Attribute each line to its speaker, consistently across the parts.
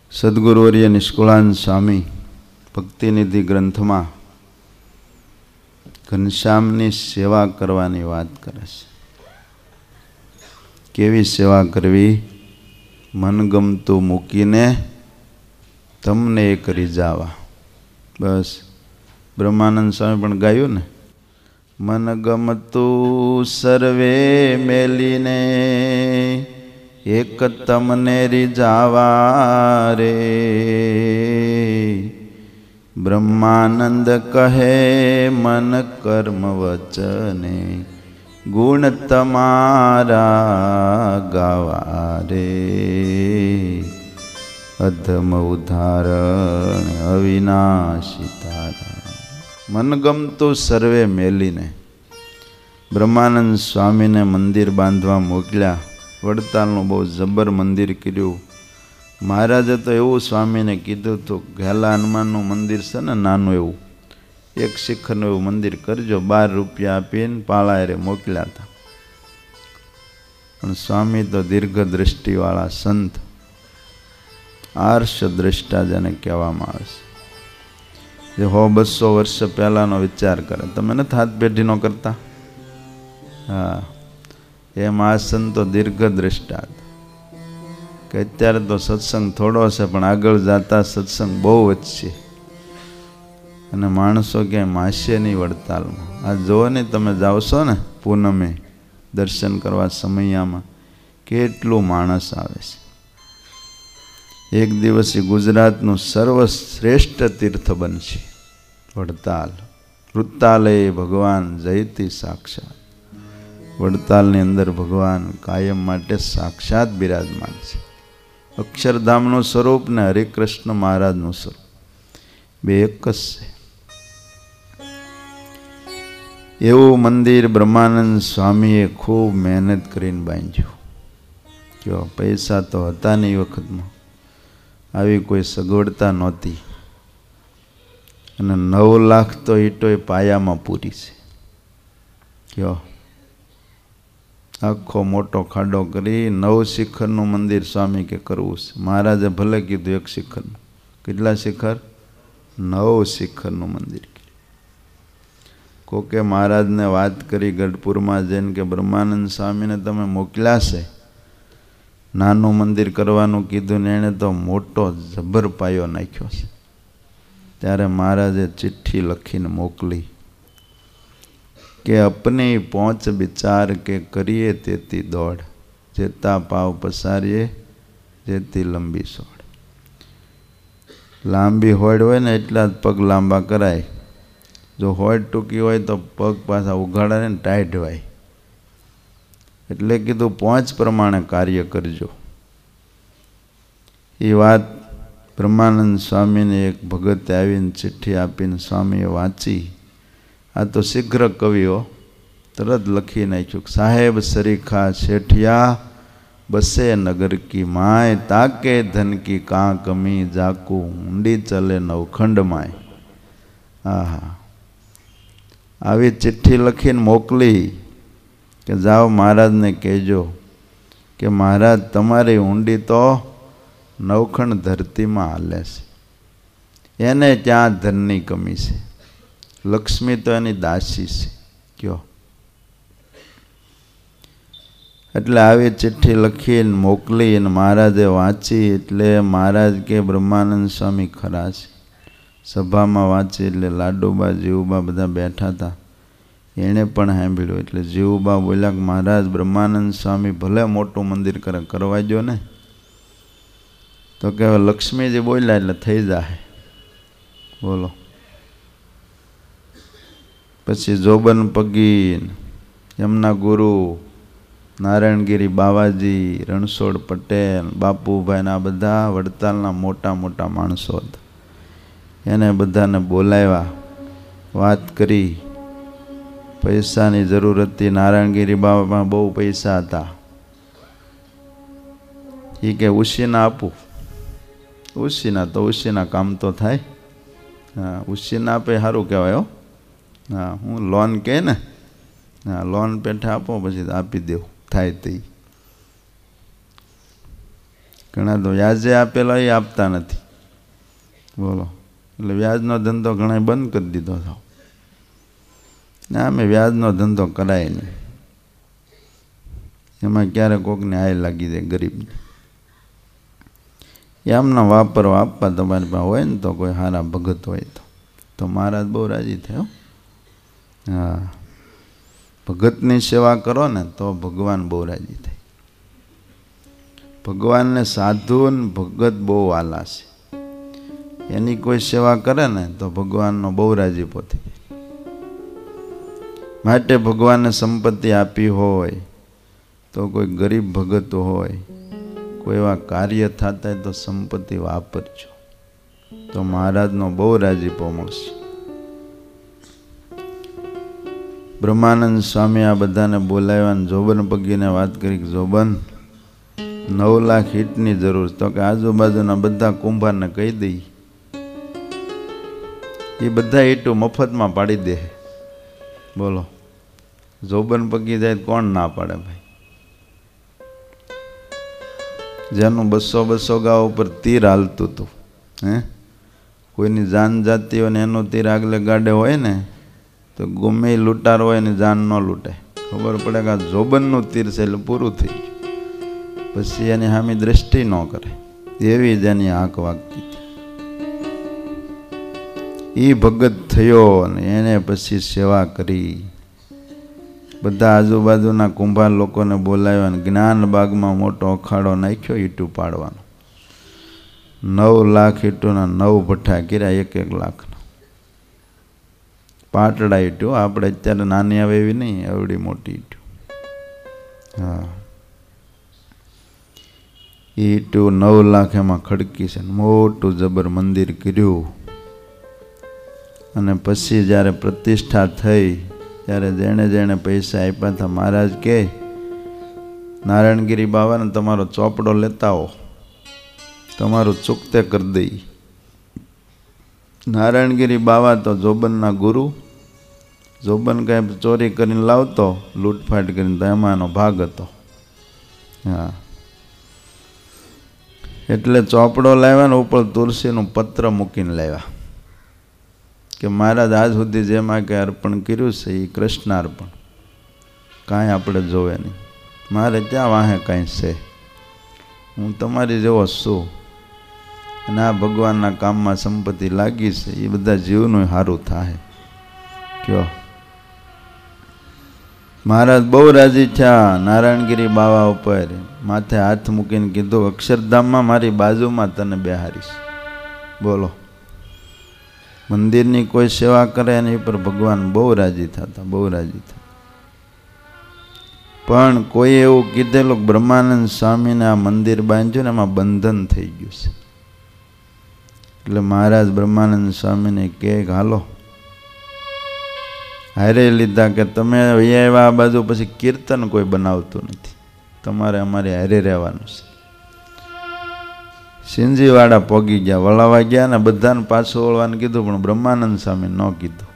Speaker 1: સદગુરુવર્ય નિષ્કુળાનંદ સ્વામી ભક્તિનિધિ ગ્રંથમાં ઘનશ્યામની સેવા કરવાની વાત કરે છે. કેવી સેવા કરવી? મનગમતું મૂકીને તમને એક રીઝાવા. બસ બ્રહ્માનંદ સ્વામી પણ ગાયું ને, મનગમતું સર્વે મેલીને એક તમને રીઝાવા રે. બ્રહ્માનંદ કહે મન કર્મ વચને ગુણ તમારા ગાવા રે. અધમ ઉદાહરણ અવિનાશી તારા. મનગમતું સર્વે મેલીને બ્રહ્માનંદ સ્વામીને મંદિર બાંધવા મોકલ્યા. વડતાલનું બહુ જબર મંદિર કર્યું. મહારાજે તો એવું સ્વામીને કીધું હતું, ઘેલા હનુમાનનું મંદિર છે ને નાનું એવું, એક શિખરનું એવું મંદિર કરજો. 12 રૂપિયા આપીને પાળાએ મોકલ્યા હતા. પણ સ્વામી તો દીર્ઘ દ્રષ્ટિવાળા સંત, આર્ષ દ્રષ્ટા જેને કહેવામાં આવે છે, જે 100-200 વર્ષ પહેલાંનો વિચાર કરે. તમે નથી હાથ પેઢીનો કરતા? હા, એમ આ સંતો દીર્ઘ દ્રષ્ટા કે અત્યારે તો સત્સંગ થોડો છે, પણ આગળ જતા સત્સંગ બહુ વધશે અને માણસો ક્યાંય માસે નહીં વડતાલમાં. આ જુઓ ને, તમે જાઓ છો ને પૂનમે દર્શન કરવા સમયામાં, કેટલું માણસ આવે છે. એક દિવસ ગુજરાતનું સર્વશ્રેષ્ઠ તીર્થ બનશે વડતાલ. વૃત્તાલય ભગવાન જયતી સાક્ષાત. વડતાલની અંદર ભગવાન કાયમ માટે સાક્ષાત બિરાજમાન છે. અક્ષરધામનું સ્વરૂપ ને હરિકૃષ્ણ મહારાજનું સ્વરૂપ બે એક જ છે. એવું મંદિર બ્રહ્માનંદ સ્વામીએ ખૂબ મહેનત કરીને બાંધ્યું. કયો પૈસા તો હતા નહીં વખતમાં, આવી કોઈ સગવડતા નહોતી, અને 9 લાખ તો ઈટોય પાયામાં પૂરી છે. કયો આખો મોટો ખાડો કરી 9 શિખરનું મંદિર સ્વામી કે કરવું છે. મહારાજે ભલે કીધું 1 શિખરનું. કેટલા શિખર? 9 શિખરનું મંદિર. કોકે મહારાજને વાત કરી ગઢપુરમાં જઈને કે બ્રહ્માનંદ સ્વામીને તમે મોકલ્યા છે, નાનું મંદિર કરવાનું કીધું ને એણે તો મોટો જબર પાયો નાખ્યો છે. ત્યારે મહારાજે ચિઠ્ઠી લખીને મોકલી કે અપની પહોંચ વિચાર કે કરીએ તેથી દોડ, જેતા પાવ પસારીએ જેથી લંબી સોડ. લાંબી હોડ હોય ને એટલા જ પગ લાંબા કરાય. જો હોડ ટૂંકી હોય તો પગ પાછા ઉઘાડા ને ટાઈટ હોય. એટલે કીધું પહોંચ પ્રમાણે કાર્ય કરજો. એ વાત બ્રહ્માનંદ સ્વામીને એક ભગતે આવીને ચિઠ્ઠી આપીને સ્વામીએ વાંચી. આ તો શીઘ્ર કવિઓ તરત લખી નાખ્યું, સાહેબ સરીખા શેઠિયા બસે નગર કી માય, તાકે ધન કી કાં કમી જાકુ ઊંડી ચલે નવખંડ માય. આહા, આવી ચિઠ્ઠી લખીને મોકલી કે જાઓ મહારાજને કહેજો કે મહારાજ તમારી ઊંડી તો નવખંડ ધરતીમાં હાલે છે, એને ત્યાં ધનની કમી છે. લક્ષ્મી તો એની દાસી છે. કયો એટલે આવી ચિઠ્ઠી લખીને મોકલી અને મહારાજે વાંચી. એટલે મહારાજ કે બ્રહ્માનંદ સ્વામી ખરા છે. સભામાં વાંચી એટલે લાડુબા જીવુબા બધા બેઠા હતા, એણે પણ સાંભળ્યું. એટલે જીવુબા બોલ્યા કે મહારાજ બ્રહ્માનંદ સ્વામી ભલે મોટું મંદિર કરવા દો ને. તો કે હવે લક્ષ્મીજી બોલ્યા એટલે થઈ જાય. બોલો. પછી જોબન પગી, એમના ગુરુ નારાયણગીરી બાવાજી, રણછોડ પટેલ, બાપુભાઈ, આ બધા વડતાલના મોટા મોટા માણસો હતા. એને બધાને બોલાવ્યા, વાત કરી. પૈસાની જરૂર હતી. નારાયણગીરી બાબામાં બહુ પૈસા હતા. એ કે ઉશીના આપું. ઉશીના તો ઉશીના કામ તો થાય. હા, ઉશીના આપે સારું કહેવાય. હો હા, હું લોન કહે ને, હા લોન પેઠે આપો પછી આપી દેવું થાય તે. ઘણા તો વ્યાજે આપેલા એ આપતા નથી, બોલો. એટલે વ્યાજનો ધંધો ઘણા બંધ કરી દીધો હતો. ના, અમે વ્યાજનો ધંધો કરાય નહીં. એમાં ક્યારેક કોકને હાય લાગી જાય ગરીબને. એમના વાપરવા આપવા તમારી પાસે હોય ને તો કોઈ સારા ભગત હોય તો મહારાજ બહુ રાજી થયો. હા, ભગતની સેવા કરો ને તો ભગવાન બહુ રાજી થાય. ભગવાનને સાધુ ને ભગત બહુ વાલા છે. એની કોઈ સેવા કરે ને તો ભગવાનનો બહુ રાજીપો થઈ જાય. માટે ભગવાનને સંપત્તિ આપી હોય તો કોઈ ગરીબ ભગતો હોય, કોઈ એવા કાર્ય થતા હોય તો સંપત્તિ વાપરજો, તો મહારાજનો બહુ રાજીપો મળશે. બ્રહ્માનંદ સ્વામી આ બધાને બોલાવ્યા, જોબન પગીને વાત કરી કે જોબન 9 લાખ ઈંટની જરૂર. તો કે આજુબાજુના બધા કુંભારને કહી દઈ, એ બધા ઈંટો મફતમાં પાડી દે. બોલો, જોબન પગી જાય કોણ ના પાડે ભાઈ? જેનું 200 ગાવ ઉપર તીર હાલતું હતું, કોઈની જાન જાતી હોય ને એનું તીર આગલે ગાડે હોય ને તો ગમે લૂંટાર હોય ને જાન ન લૂંટે. ખબર પડે કે આ જોબનનું તીર છે એટલે પૂરું થઈ ગયું. પછી એની સામી દ્રષ્ટિ ન કરે, એવી જ એની આંખ વાગતી હતી. એ ભગત થયો અને એને પછી સેવા કરી. બધા આજુબાજુના કુંભાર લોકોને બોલાવ્યા અને જ્ઞાન બાગમાં મોટો અખાડો નાખ્યો ઈંટું પાડવાનો. 9 લાખ ઈંટોના 9 ભઠ્ઠા કર્યા, 1-1 લાખના પાટડા ઈંટો. આપણે અત્યારે નાની આવે એવી નહીં, એવડી મોટી ઈંટો. હા, ઈંટો 9 લાખ એમાં ખડકી છે. મોટું જબર મંદિર કર્યું. અને પછી જ્યારે પ્રતિષ્ઠા થઈ ત્યારે જેણે જેણે પૈસા આપ્યા હતા, મહારાજ કે નારાયણગીરી બાવાને તમારો ચોપડો લેતા આવો, તમારું ચૂકતે કરી દઈ. નારાયણગીરી બાવા તો જોબનના ગુરુ. જોબન કાંઈ ચોરી કરીને લાવતો, લૂંટફાટ કરીને, તો એમાં એનો ભાગ હતો. હા, એટલે ચોપડો લાવ્યા ને ઉપર તુલસીનું પત્ર મૂકીને લાવ્યા કે મહારાજ આજ સુધી જેમાં કંઈ અર્પણ કર્યું છે એ કૃષ્ણ અર્પણ, કાંઈ આપણે જોવે નહીં. મારે ક્યાં વાહે કાંઈ છે? હું તમારી જેવો છું. અને આ ભગવાનના કામમાં સંપત્તિ લાગી છે, એ બધા જીવનું સારું થાય. કયો મહારાજ બહુ રાજી થયા. નારાયણગીરી બાવા ઉપર માથે હાથ મૂકીને કીધું, અક્ષરધામમાં મારી બાજુમાં તને બેહારીશ. બોલો, મંદિરની કોઈ સેવા કરે એની ઉપર ભગવાન બહુ રાજી થતા, બહુ રાજી થતા. પણ કોઈ એવું કીધેલું બ્રહ્માનંદ સ્વામીને આ મંદિર બાંધ્યું ને એમાં બંધન થઈ ગયું છે. એટલે મહારાજ બ્રહ્માનંદ સ્વામીને કહે હાલો, હારે લીધા કે તમે અહીંયા આ બાજુ પછી કીર્તન કોઈ બનાવતું નથી, તમારે અમારે હારે રહેવાનું છે. સિંજીવાડા પોગી ગયા, વળાવા ગયા ને બધાને પાછું વળવાનું કીધું, પણ બ્રહ્માનંદ સ્વામી ન કીધું.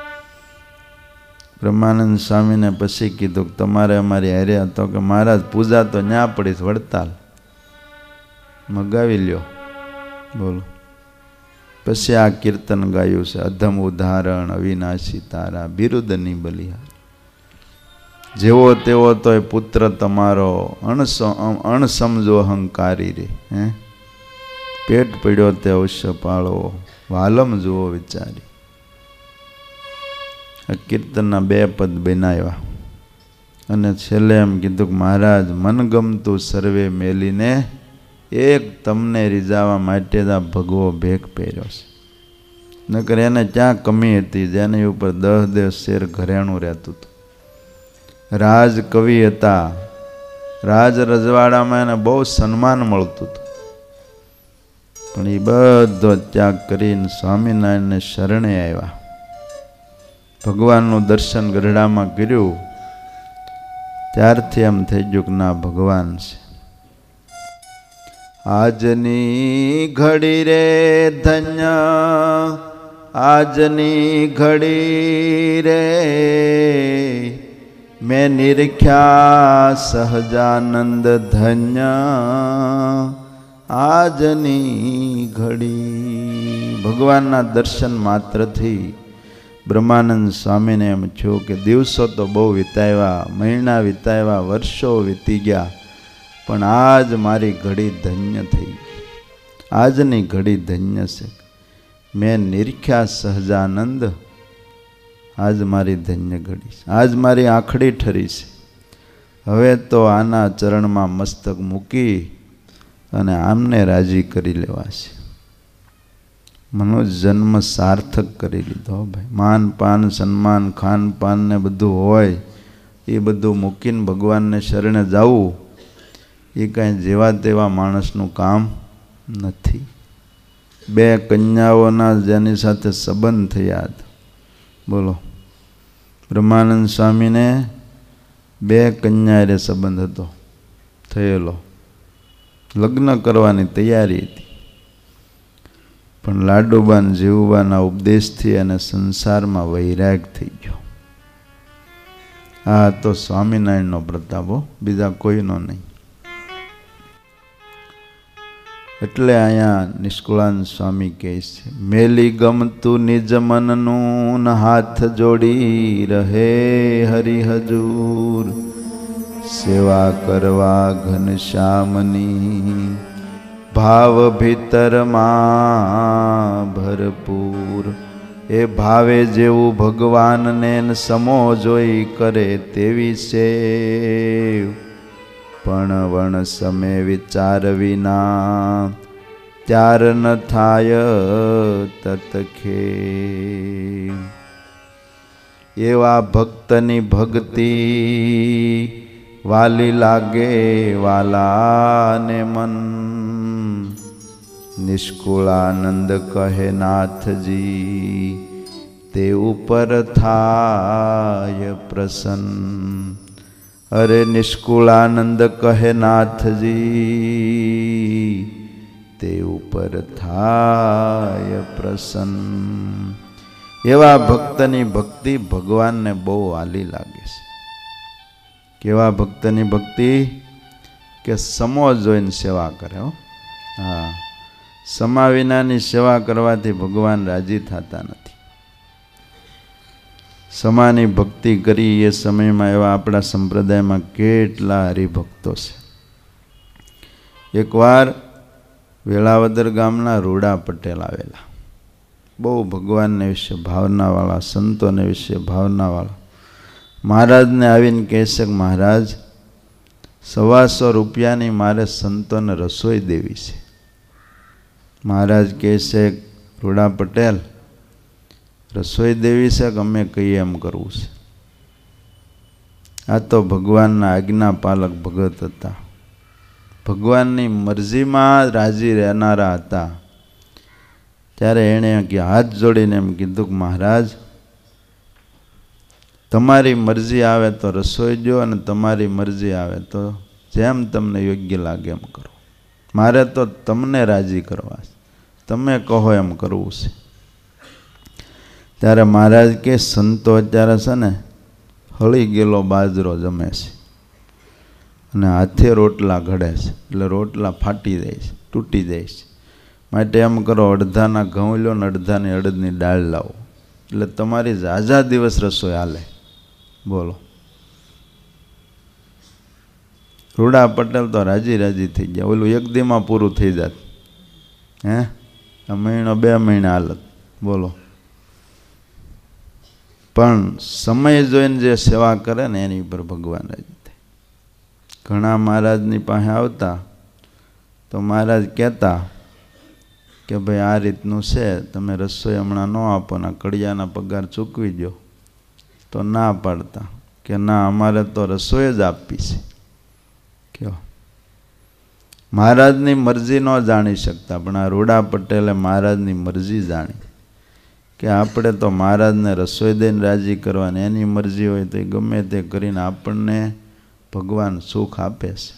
Speaker 1: બ્રહ્માનંદ સ્વામીને પછી કીધું કે તમારે અમારી હારે હતો. કે મહારાજ પૂજા તો ન્યા પડી, વડતાલ મગાવી લ્યો. બોલો, પછી આ કીર્તન ગાયું છે, અધમ ઉદાહરણ અવિનાશી તારા બિરુદની બલિહાર. જેવો તેવો તોય પુત્ર તમારો, અણસમજો અહંકારી રે. પેટ પડ્યો તે અવશ્ય પાળો, વાલમ જુઓ વિચારી. આ કીર્તનના 2 પદ બનાવ્યા. અને છેલ્લે એમ કીધું કે મહારાજ મનગમતું સર્વે મેલીને એક તમને રીઝાવા માટે જ આ ભગવો ભેખ પહેર્યો છે. નકર એને ક્યાં કમી હતી? જેની ઉપર 10 શેર ઘરેણું રહેતું હતું. રાજ કવિ હતા, રાજ રજવાડામાં એને બહુ સન્માન મળતું હતું. પણ એ બધો ત્યાગ કરીને સ્વામિનારાયણને શરણે આવ્યા. ભગવાનનું દર્શન ગઢડામાં કર્યું, ત્યારથી એમ થઈ ગયું કે ના ભગવાન છે. આજની ઘડી રે ધન્ય, આજની ઘડી રે મેં નિરખ્યા સહજાનંદ ધન્ય. આજની ઘડી. ભગવાનના દર્શન માત્રથી બ્રહ્માનંદ સ્વામીને એમ થયું કે દિવસો તો બહુ વિતાવ્યા, મહિના વિતાવ્યા, વર્ષો વીતી ગયા, પણ આજ મારી ઘડી ધન્ય થઈ ગઈ. આજની ઘડી ધન્ય છે. મેં નિરીખ્યા સહજાનંદ, આજ મારી ધન્ય ઘડી છે. આજ મારી આંખડી ઠરી છે. હવે તો આના ચરણમાં મસ્તક મૂકી અને આમને રાજી કરી લેવા છે. મનો જન્મ સાર્થક કરી લીધો ભાઈ. માન પાન સન્માન ખાન પાન ને બધું હોય એ બધું મૂકીને ભગવાનને શરણે જવું એ કાંઈ જેવા તેવા માણસનું કામ નથી. 2 કન્યાઓના જેની સાથે સંબંધ થયા હતા, બોલો, બ્રહ્માનંદ સ્વામીને 2 કન્યા રે સંબંધ હતો થયેલો, લગ્ન કરવાની તૈયારી હતી, પણ લાડુબાન જીવુબાના ઉપદેશથી અને સંસારમાં વૈરાગ થઈ ગયો. આ તો સ્વામિનારાયણનો પ્રતાપો, બીજા કોઈનો નહીં. એટલે અહીંયા નિષ્કુળાનંદ સ્વામી કહે છે, મેલી ગમતું નિજ મનનું હાથ જોડી રહે હરિહજૂર, સેવા કરવા ઘનશ્યામની ભાવ ભીતરમાં ભરપૂર. એ ભાવે જેવું ભગવાનને સમો જોઈ કરે તેવી સેવ, પણ વણ સમે વિચાર વિના ત્યાર ન થાય તતખે. એવા ભક્તની ભક્તિ વાલી લાગે વાલાને મન. નિષ્કુળાનંદ કહે નાથજી, તે ઉપર થાય પ્રસન્ન. અરે નિષ્કુળાનંદ કહે નાથજી, તે ઉપર થાય પ્રસન્ન. એવા ભક્તની ભક્તિ ભગવાનને બહુ વાલી લાગે છે. કેવા ભક્તની ભક્તિ કે સમો જોઈને સેવા કરે. હા, સમા વિનાની સેવા કરવાથી ભગવાન રાજી થતા નથી. સમાની ભક્તિ કરી એ સમયમાં એવા આપણા સંપ્રદાયમાં કેટલા હરિભક્તો છે. એકવાર વેળાવદર ગામના રૂડા પટેલ આવેલા, બહુ ભગવાનને વિશે ભાવનાવાળા, સંતોને વિશે ભાવનાવાળા. મહારાજને આવીને કહે છે કે મહારાજ, 125 રૂપિયાની મારે સંતોને રસોઈ દેવી છે. મહારાજ કહે છે, રૂડા પટેલ, રસોઈ દેવી છે કે અમે કહીએ એમ કરવું છે? આ તો ભગવાનના આજ્ઞા પાલક ભગત હતા, ભગવાનની મરજીમાં રાજી રહેનારા હતા. ત્યારે એણે હાથ જોડીને એમ કીધું કે મહારાજ, તમારી મરજી આવે તો રસોઈ દો અને તમારી મરજી આવે તો જેમ તમને યોગ્ય લાગે એમ કરો. મારે તો તમને રાજી કરવા છે, તમે કહો એમ કરવું છે. ત્યારે મહારાજ કે સંતો અત્યારે છે ને હળી ગયેલો બાજરો જમે છે અને હાથે રોટલા ઘડે છે, એટલે રોટલા ફાટી જાય છે, તૂટી જાય છે. માટે એમ કરો, અડધાના ઘઉં લો ને અડધાની અડદની દાળ લાવો, એટલે તમારી ઝાઝા દિવસ રસોઈ હાલે. બોલો, રૂડા પટેલ તો રાજી રાજી થઈ ગયા. ઓલું 1 દીમાં પૂરું થઈ જાત, હે? 1 મહિનો 2 મહિના હાલત. બોલો, પણ સમય જોઈને જે સેવા કરે ને એની ઉપર ભગવાન રાજી થાય. ઘણા મહારાજની પાસે આવતા તો મહારાજ કહેતા કે ભાઈ આ રીતનું છે, તમે રસોઈ હમણાં ન આપો ને કડિયાના પગાર ચૂકવી દો. તો ના પાડતા કે ના, અમારે તો રસોઈ જ આપવી છે. કયો, મહારાજની મરજી ન જાણી શકતા, પણ આ રૂડા પટેલે મહારાજની મરજી જાણી કે આપણે તો મહારાજને રસોઈ દઈને રાજી કરવાની, એની મરજી હોય તો એ ગમે તે કરીને આપણને ભગવાન સુખ આપે છે.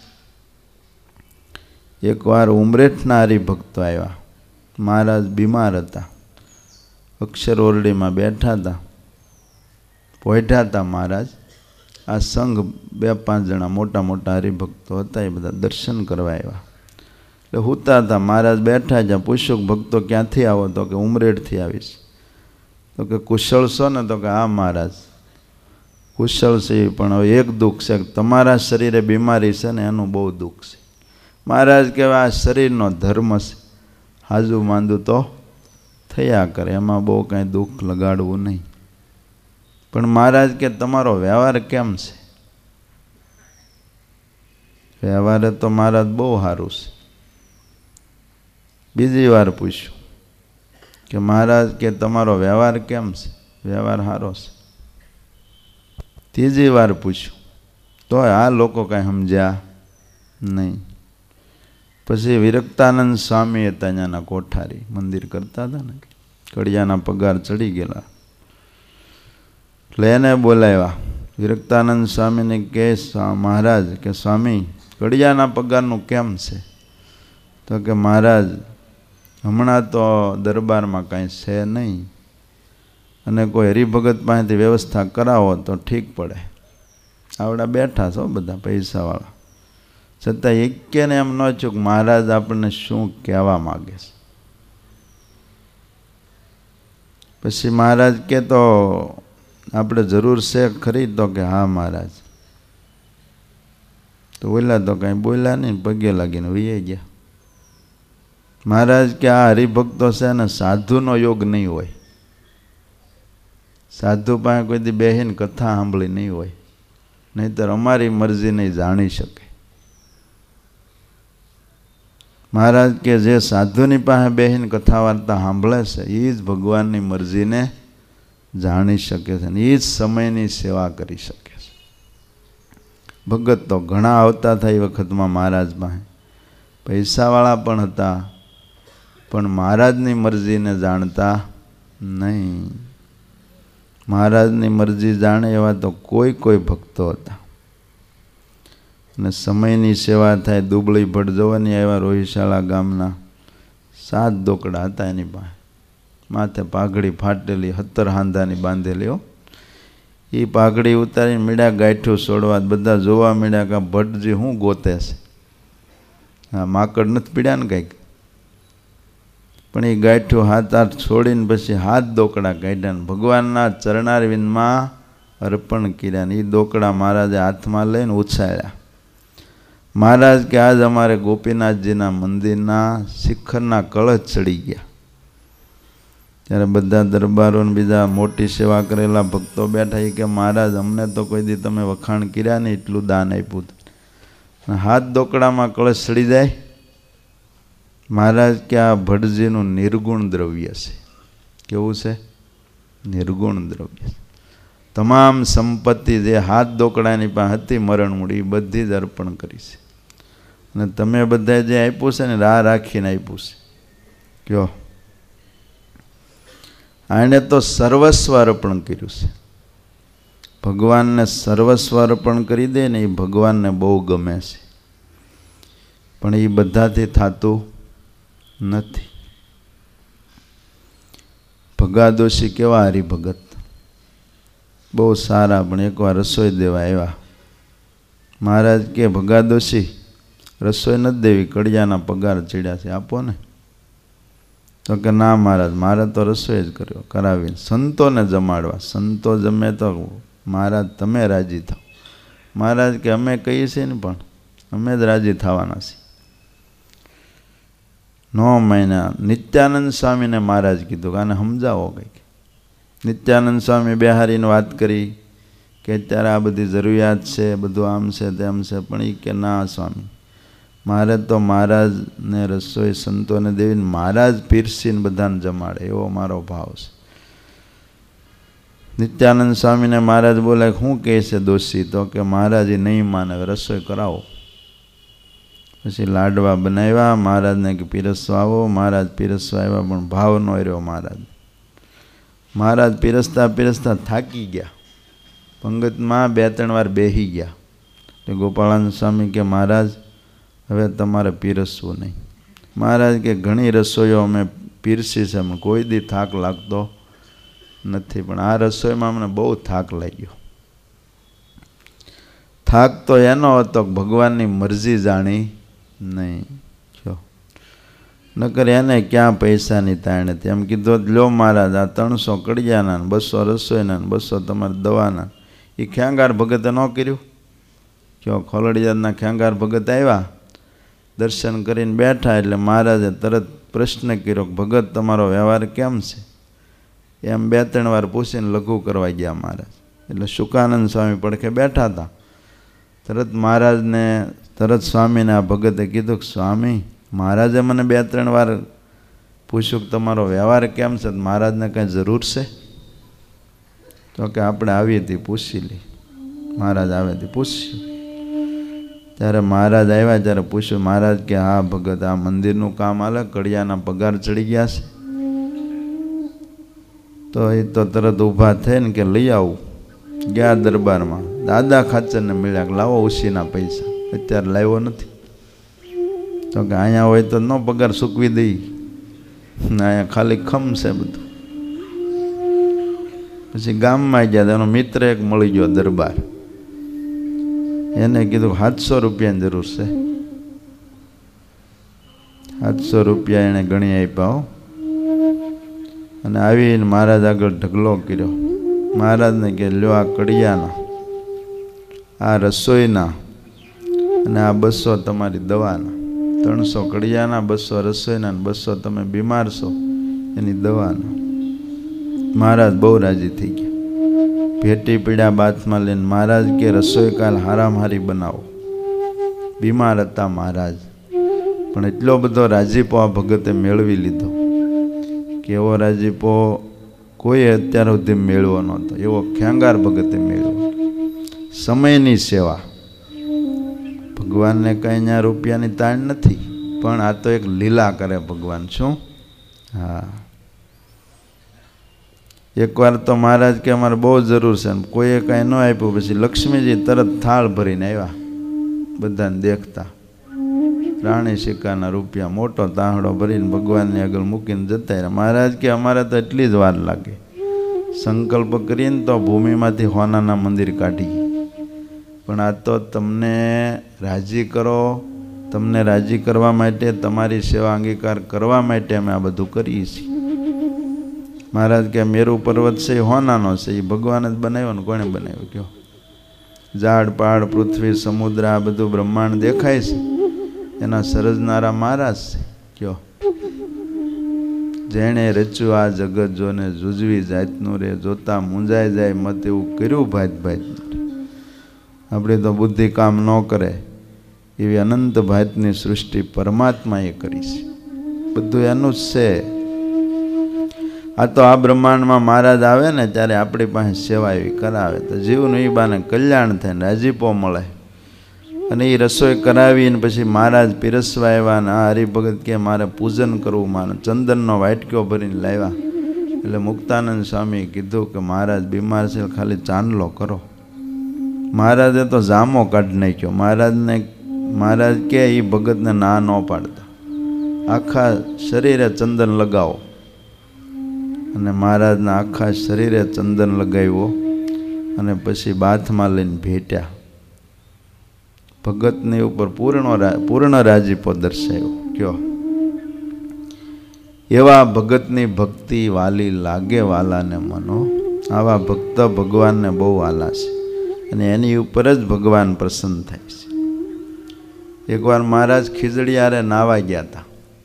Speaker 1: એકવાર ઉમરેઠના હરિભક્તો આવ્યા. મહારાજ બીમાર હતા, અક્ષર ઓરડીમાં બેઠા હતા, પોઢ્યા હતા મહારાજ. આ સંઘ 2-5 જણા મોટા મોટા હરિભક્તો હતા, એ બધા દર્શન કરવા આવ્યા. એટલે સૂતા હતા, મહારાજ બેઠા જ્યાં પૂછ્યું ભક્તો ક્યાંથી આવો? તો કે ઉમરેઠથી આવીશ. તો કે કુશળ છો ને? તો કે હા મહારાજ કુશળ છે, પણ હવે એક દુઃખ છે, તમારા શરીરે બીમારી છે ને એનું બહુ દુઃખ છે. મહારાજ કહેવાય આ શરીરનો ધર્મ છે, હાજુ માંદું તો થયા કરે, એમાં બહુ કાંઈ દુઃખ લગાડવું નહીં. પણ મહારાજ કે તમારો વ્યવહાર કેમ છે? વ્યવહારે તો મહારાજ બહુ સારું છે. બીજી વાર પૂછ્યું કે મહારાજ કે તમારો વ્યવહાર કેમ છે? વ્યવહાર સારો છે. ત્રીજી વાર પૂછ્યું તો આ લોકો કાંઈ સમજ્યા નહીં. પછી વિરક્તાનંદ સ્વામી હતા ત્યાંના કોઠારી, મંદિર કરતા હતા ને, કડિયાના પગાર ચડી ગયેલા, એટલે એને બોલાવ્યા. વિરક્તાનંદ સ્વામીને કે મહારાજ કે સ્વામી કડિયાના પગારનું કેમ છે? તો કે મહારાજ હમણાં તો દરબારમાં કાંઈ છે નહીં, અને કોઈ હરિભગત પાસેથી વ્યવસ્થા કરાવો તો ઠીક પડે. આવડા બેઠા છો બધા પૈસાવાળા, છતાં એકેને એમ ન થયું કે મહારાજ આપણને શું કહેવા માગે છે. પછી મહારાજ કે તો આપણે જરૂર છે ખરી? તો કે હા મહારાજ. તો બોલ્યા તો કાંઈ બોલ્યા નહીં, પગે લાગીને વહી ગયા. મહારાજ કે આ હરિભક્તો છે ને સાધુનો યોગ નહીં હોય, સાધુ પાસે કોઈ દી બેહીને કથા સાંભળી નહીં હોય, નહીંતર અમારી મરજી નહીં જાણી શકે. મહારાજ કે જે સાધુની પાસે બેહીને કથા વાર્તા સાંભળે છે એ જ ભગવાનની મરજીને જાણી શકે છે, ને એ જ સમયની સેવા કરી શકે છે. ભગત તો ઘણા આવતા હતા એ વખતમાં મહારાજ પાસે, પૈસાવાળા પણ હતા, પણ મહારાજની મરજીને જાણતા નહીં. મહારાજની મરજી જાણે એવા તો કોઈ ભક્તો હતા. અને સમયની સેવા થાય. દુબળી ભટ્ટ જવાની આવ્યા રોહિશાળા ગામના, 7 દોકડા હતા એની પાસે, માથે પાઘડી ફાટેલી 17 હાંધાની બાંધેલી. એ પાઘડી ઉતારીને મીડા ગાંઠ્યું છોડવા, બધા જોવા મીડ્યા કે ભટ્ટજી શું ગોતે છે, હા માકડ નથી પીડ્યા ને કંઈક. પણ એ ગાંઠ્યું 7-8 છોડીને પછી 7 દોકડા કાઢ્યા ને ભગવાનના ચરણારવિંદમાં અર્પણ કર્યા. ને એ દોકડા મહારાજે હાથમાં લઈને ઉછાળ્યા. મહારાજ કે આજ અમારે ગોપીનાથજીના મંદિરના શિખરના કળશ ચડી ગયા. ત્યારે બધા દરબારો ને બીજા મોટી સેવા કરેલા ભક્તો બેઠા. એ કે મહારાજ અમને તો કોઈ દી તમે વખાણ કર્યા નહીં, એટલું દાન આપ્યું. 7 દોકડામાં કળશ ચડી જાય. મહારાજ કે આ ભટ્ટજીનું નિર્ગુણ દ્રવ્ય છે. કેવું છે? નિર્ગુણ દ્રવ્ય. તમામ સંપત્તિ જે 7 દોકડાની પાસે હતી મરણ મૂડી, બધી જ અર્પણ કરી છે. અને તમે બધા જે આપ્યું છે ને રાહ રાખીને આપ્યું છે. કયો આણે તો સર્વસ્વ અર્પણ કર્યું છે. ભગવાનને સર્વસ્વ અર્પણ કરી દે ને એ ભગવાનને બહુ ગમે છે, પણ એ બધાથી થતું નથી. ભગાદોશી કેવા હરિભગત, બહુ સારા, પણ એકવાર રસોઈ દેવા આવ્યા. મહારાજ કે ભગાદોશી રસોઈ નથી દેવી, કડિયાના પગાર ચડ્યા છે, આપો ને. તો કે ના મહારાજ, મારે તો રસોઈ જ કર્યો કરાવીને સંતોને જમાડવા. સંતો જમે તો મહારાજ તમે રાજી થાવ. મહારાજ કે અમે કહીએ છીએ ને, પણ અમે જ રાજી થવાના છીએ. 9 મહિના નિત્યાનંદ સ્વામીને મહારાજ કીધું કે આને સમજાવો કંઈક. નિત્યાનંદ સ્વામી બેહારીને વાત કરી કે અત્યારે આ બધી જરૂરિયાત છે, બધું આમ છે તેમ છે. પણ એ કે ના સ્વામી, મારે તો મહારાજને રસોઈ સંતોને દેવીને મહારાજ પીરસીને બધાને જમાડે એવો મારો ભાવ છે. નિત્યાનંદ સ્વામીને મહારાજ બોલે શું કહે છે દોષી? તો કે મહારાજ નહીં માને, રસોઈ કરાવો. પછી લાડવા બનાવ્યા, મહારાજને કે પીરસવા આવો. મહારાજ પીરસવા આવ્યા, પણ ભાવ ન રહ્યો મહારાજ. મહારાજ પીરસતા પીરસતા થાકી ગયા, પંગતમાં 2-3 વાર બેસી ગયા. એટલે ગોપાળાનંદ સ્વામી કે મહારાજ હવે તમારે પીરસવું નહીં. મહારાજ કે ઘણી રસોઈઓ અમે પીરસી છે, પણ કોઈ દી થાક લાગતો નથી, પણ આ રસોઈમાં અમને બહુ થાક લાગ્યો. થાક તો એનો હતો કે ભગવાનની મરજી જાણી નહીં. જો નકર એને ક્યાં પૈસાની તાણ હતી. એમ કીધું લો મહારાજ, આ 300 કડિયાના, 200 રસોઈના, 200 તમારા દવાના. એ ખેંગાર ભગતે ન કર્યું. કયો ખોલડિયાના ખેંગાર ભગત આવ્યા, દર્શન કરીને બેઠા એટલે મહારાજે તરત પ્રશ્ન કર્યો, ભગત તમારો વ્યવહાર કેમ છે? એમ 2-3 વાર પૂછીને લઘુ કરવા ગયા મહારાજ. એટલે શુકાનંદ સ્વામી પડખે બેઠા હતા. તરત સ્વામીને આ ભગતે કીધું કે સ્વામી, મહારાજે મને 2-3 વાર પૂછ્યું કે તમારો વ્યવહાર કેમ છે, મહારાજને કાંઈ જરૂર છે? તો કે આપણે આવી હતી પૂછી લી. મહારાજ આવે હતી પૂછ્યું. ત્યારે મહારાજ આવ્યા ત્યારે પૂછ્યું. મહારાજ કે હા ભગત, આ મંદિરનું કામ હાલે, કડિયાના પગાર ચડી ગયા છે. તો એ તો તરત ઊભા થઈને કે લઈ આવું. ગયા દરબારમાં, દાદા ખાચરને મળ્યા કે લાવો ઉશીના પૈસા. અત્યારે લાવ્યો નથી. તો કે અહીંયા હોય તો ન પગાર સૂકવી દઈ, અહીંયા ખાલી ખમ છે બધું. પછી ગામમાં ગયા, એનો મિત્ર એક મળી ગયો દરબાર. એને કીધું 700 રૂપિયાની જરૂર છે. 700 રૂપિયા એને ગણી આપ્યા. અને આવીને મહારાજ આગળ ઢગલો કર્યો. મહારાજને કે લ્યો આ કડિયાના, આ રસોઈના, અને આ 200 તમારી દવાના. 300 કડિયાના, 200 રસોઈના, 200 તમે બીમાર છો એની દવાના. મહારાજ બહુ રાજી થઈ ગયા. ભેટી પીડા બાથમાં લઈને મહારાજ કે રસોઈ કાલ હારામ હારી બનાવો. બીમાર હતા મહારાજ, પણ એટલો બધો રાજીપો આ ભગતે મેળવી લીધો કે એવો રાજીપો કોઈ અત્યાર સુધી મેળવો નહોતો. એવો ખેંગાર ભગતે મેળવ્યો. સમયની સેવા. ભગવાનને કંઈ અહીંયા રૂપિયાની તાણ નથી, પણ આ તો એક લીલા કરે ભગવાન. શું? હા. એકવાર તો મહારાજ કે અમારે બહુ જરૂર છે, કોઈએ કાંઈ ન આપ્યું. પછી લક્ષ્મીજી તરત થાળ ભરીને આવ્યા, બધાને દેખતા. રાણી સિક્કાના રૂપિયા મોટો તાહડો ભરીને ભગવાનની આગળ મૂકીને જતા રહ્યા. મહારાજ કે અમારે તો એટલી જ વાર લાગે. સંકલ્પ કરીને તો ભૂમિમાંથી હોનાના મંદિર કાઢી, પણ આ તો તમને રાજી કરો, તમને રાજી કરવા માટે, તમારી સેવા અંગીકાર કરવા માટે અમે આ બધું કરીએ છીએ. મહારાજ કે મેરુ પર્વત છે એ હોનાનો છે, એ ભગવાન જ બનાવ્યો ને કોણે બનાવ્યો? કયો ઝાડ પાડ પૃથ્વી સમુદ્ર આ બધું બ્રહ્માંડ દેખાય છે, એના સર્જનારા મહારાજ છે. કયો જેણે રચ્યું આ જગત જોને જુજવી જાતનું રે, જોતા મૂંઝાઈ જાય મત એવું કર્યું ભાત ભાત. આપણે તો બુદ્ધિ કામ ન કરે એવી અનંત ભાતની સૃષ્ટિ પરમાત્માએ કરી છે. બધું એનું જ છે. આ તો આ બ્રહ્માંડમાં મહારાજ આવે ને ત્યારે આપણી પાસે સેવા એવી કરાવે તો જીવનું એ બાને કલ્યાણ થાય ને રાજીપો મળે. અને એ રસોઈ કરાવીને પછી મહારાજ પીરસવા આવ્યા ને આ હરિભગત કે મારે પૂજન કરવું, મારે ચંદનનો વાટક્યો ભરીને લાવ્યા. એટલે મુક્તાનંદ સ્વામી કીધું કે મહારાજ બીમાર છે, ખાલી ચાંદલો કરો. મહારાજે તો જામો કાઢી નાખ્યો. મહારાજ કે એ ભગતને ના ન પાડતા, આખા શરીરે ચંદન લગાવો. અને મહારાજના આખા શરીરે ચંદન લગાવ્યો અને પછી બાથમાં લઈને ભેટ્યા. ભગતની ઉપર પૂર્ણ રાજીપો દર્શાવ્યો. કયો એવા ભગતની ભક્તિ વાલી લાગે વાલાને મનો. આવા ભક્ત ભગવાનને બહુ વાલા છે અને એની ઉપર જ ભગવાન પ્રસન્ન થાય છે. એકવાર મહારાજ ખીજડીયારે નાવા ગયા હતા.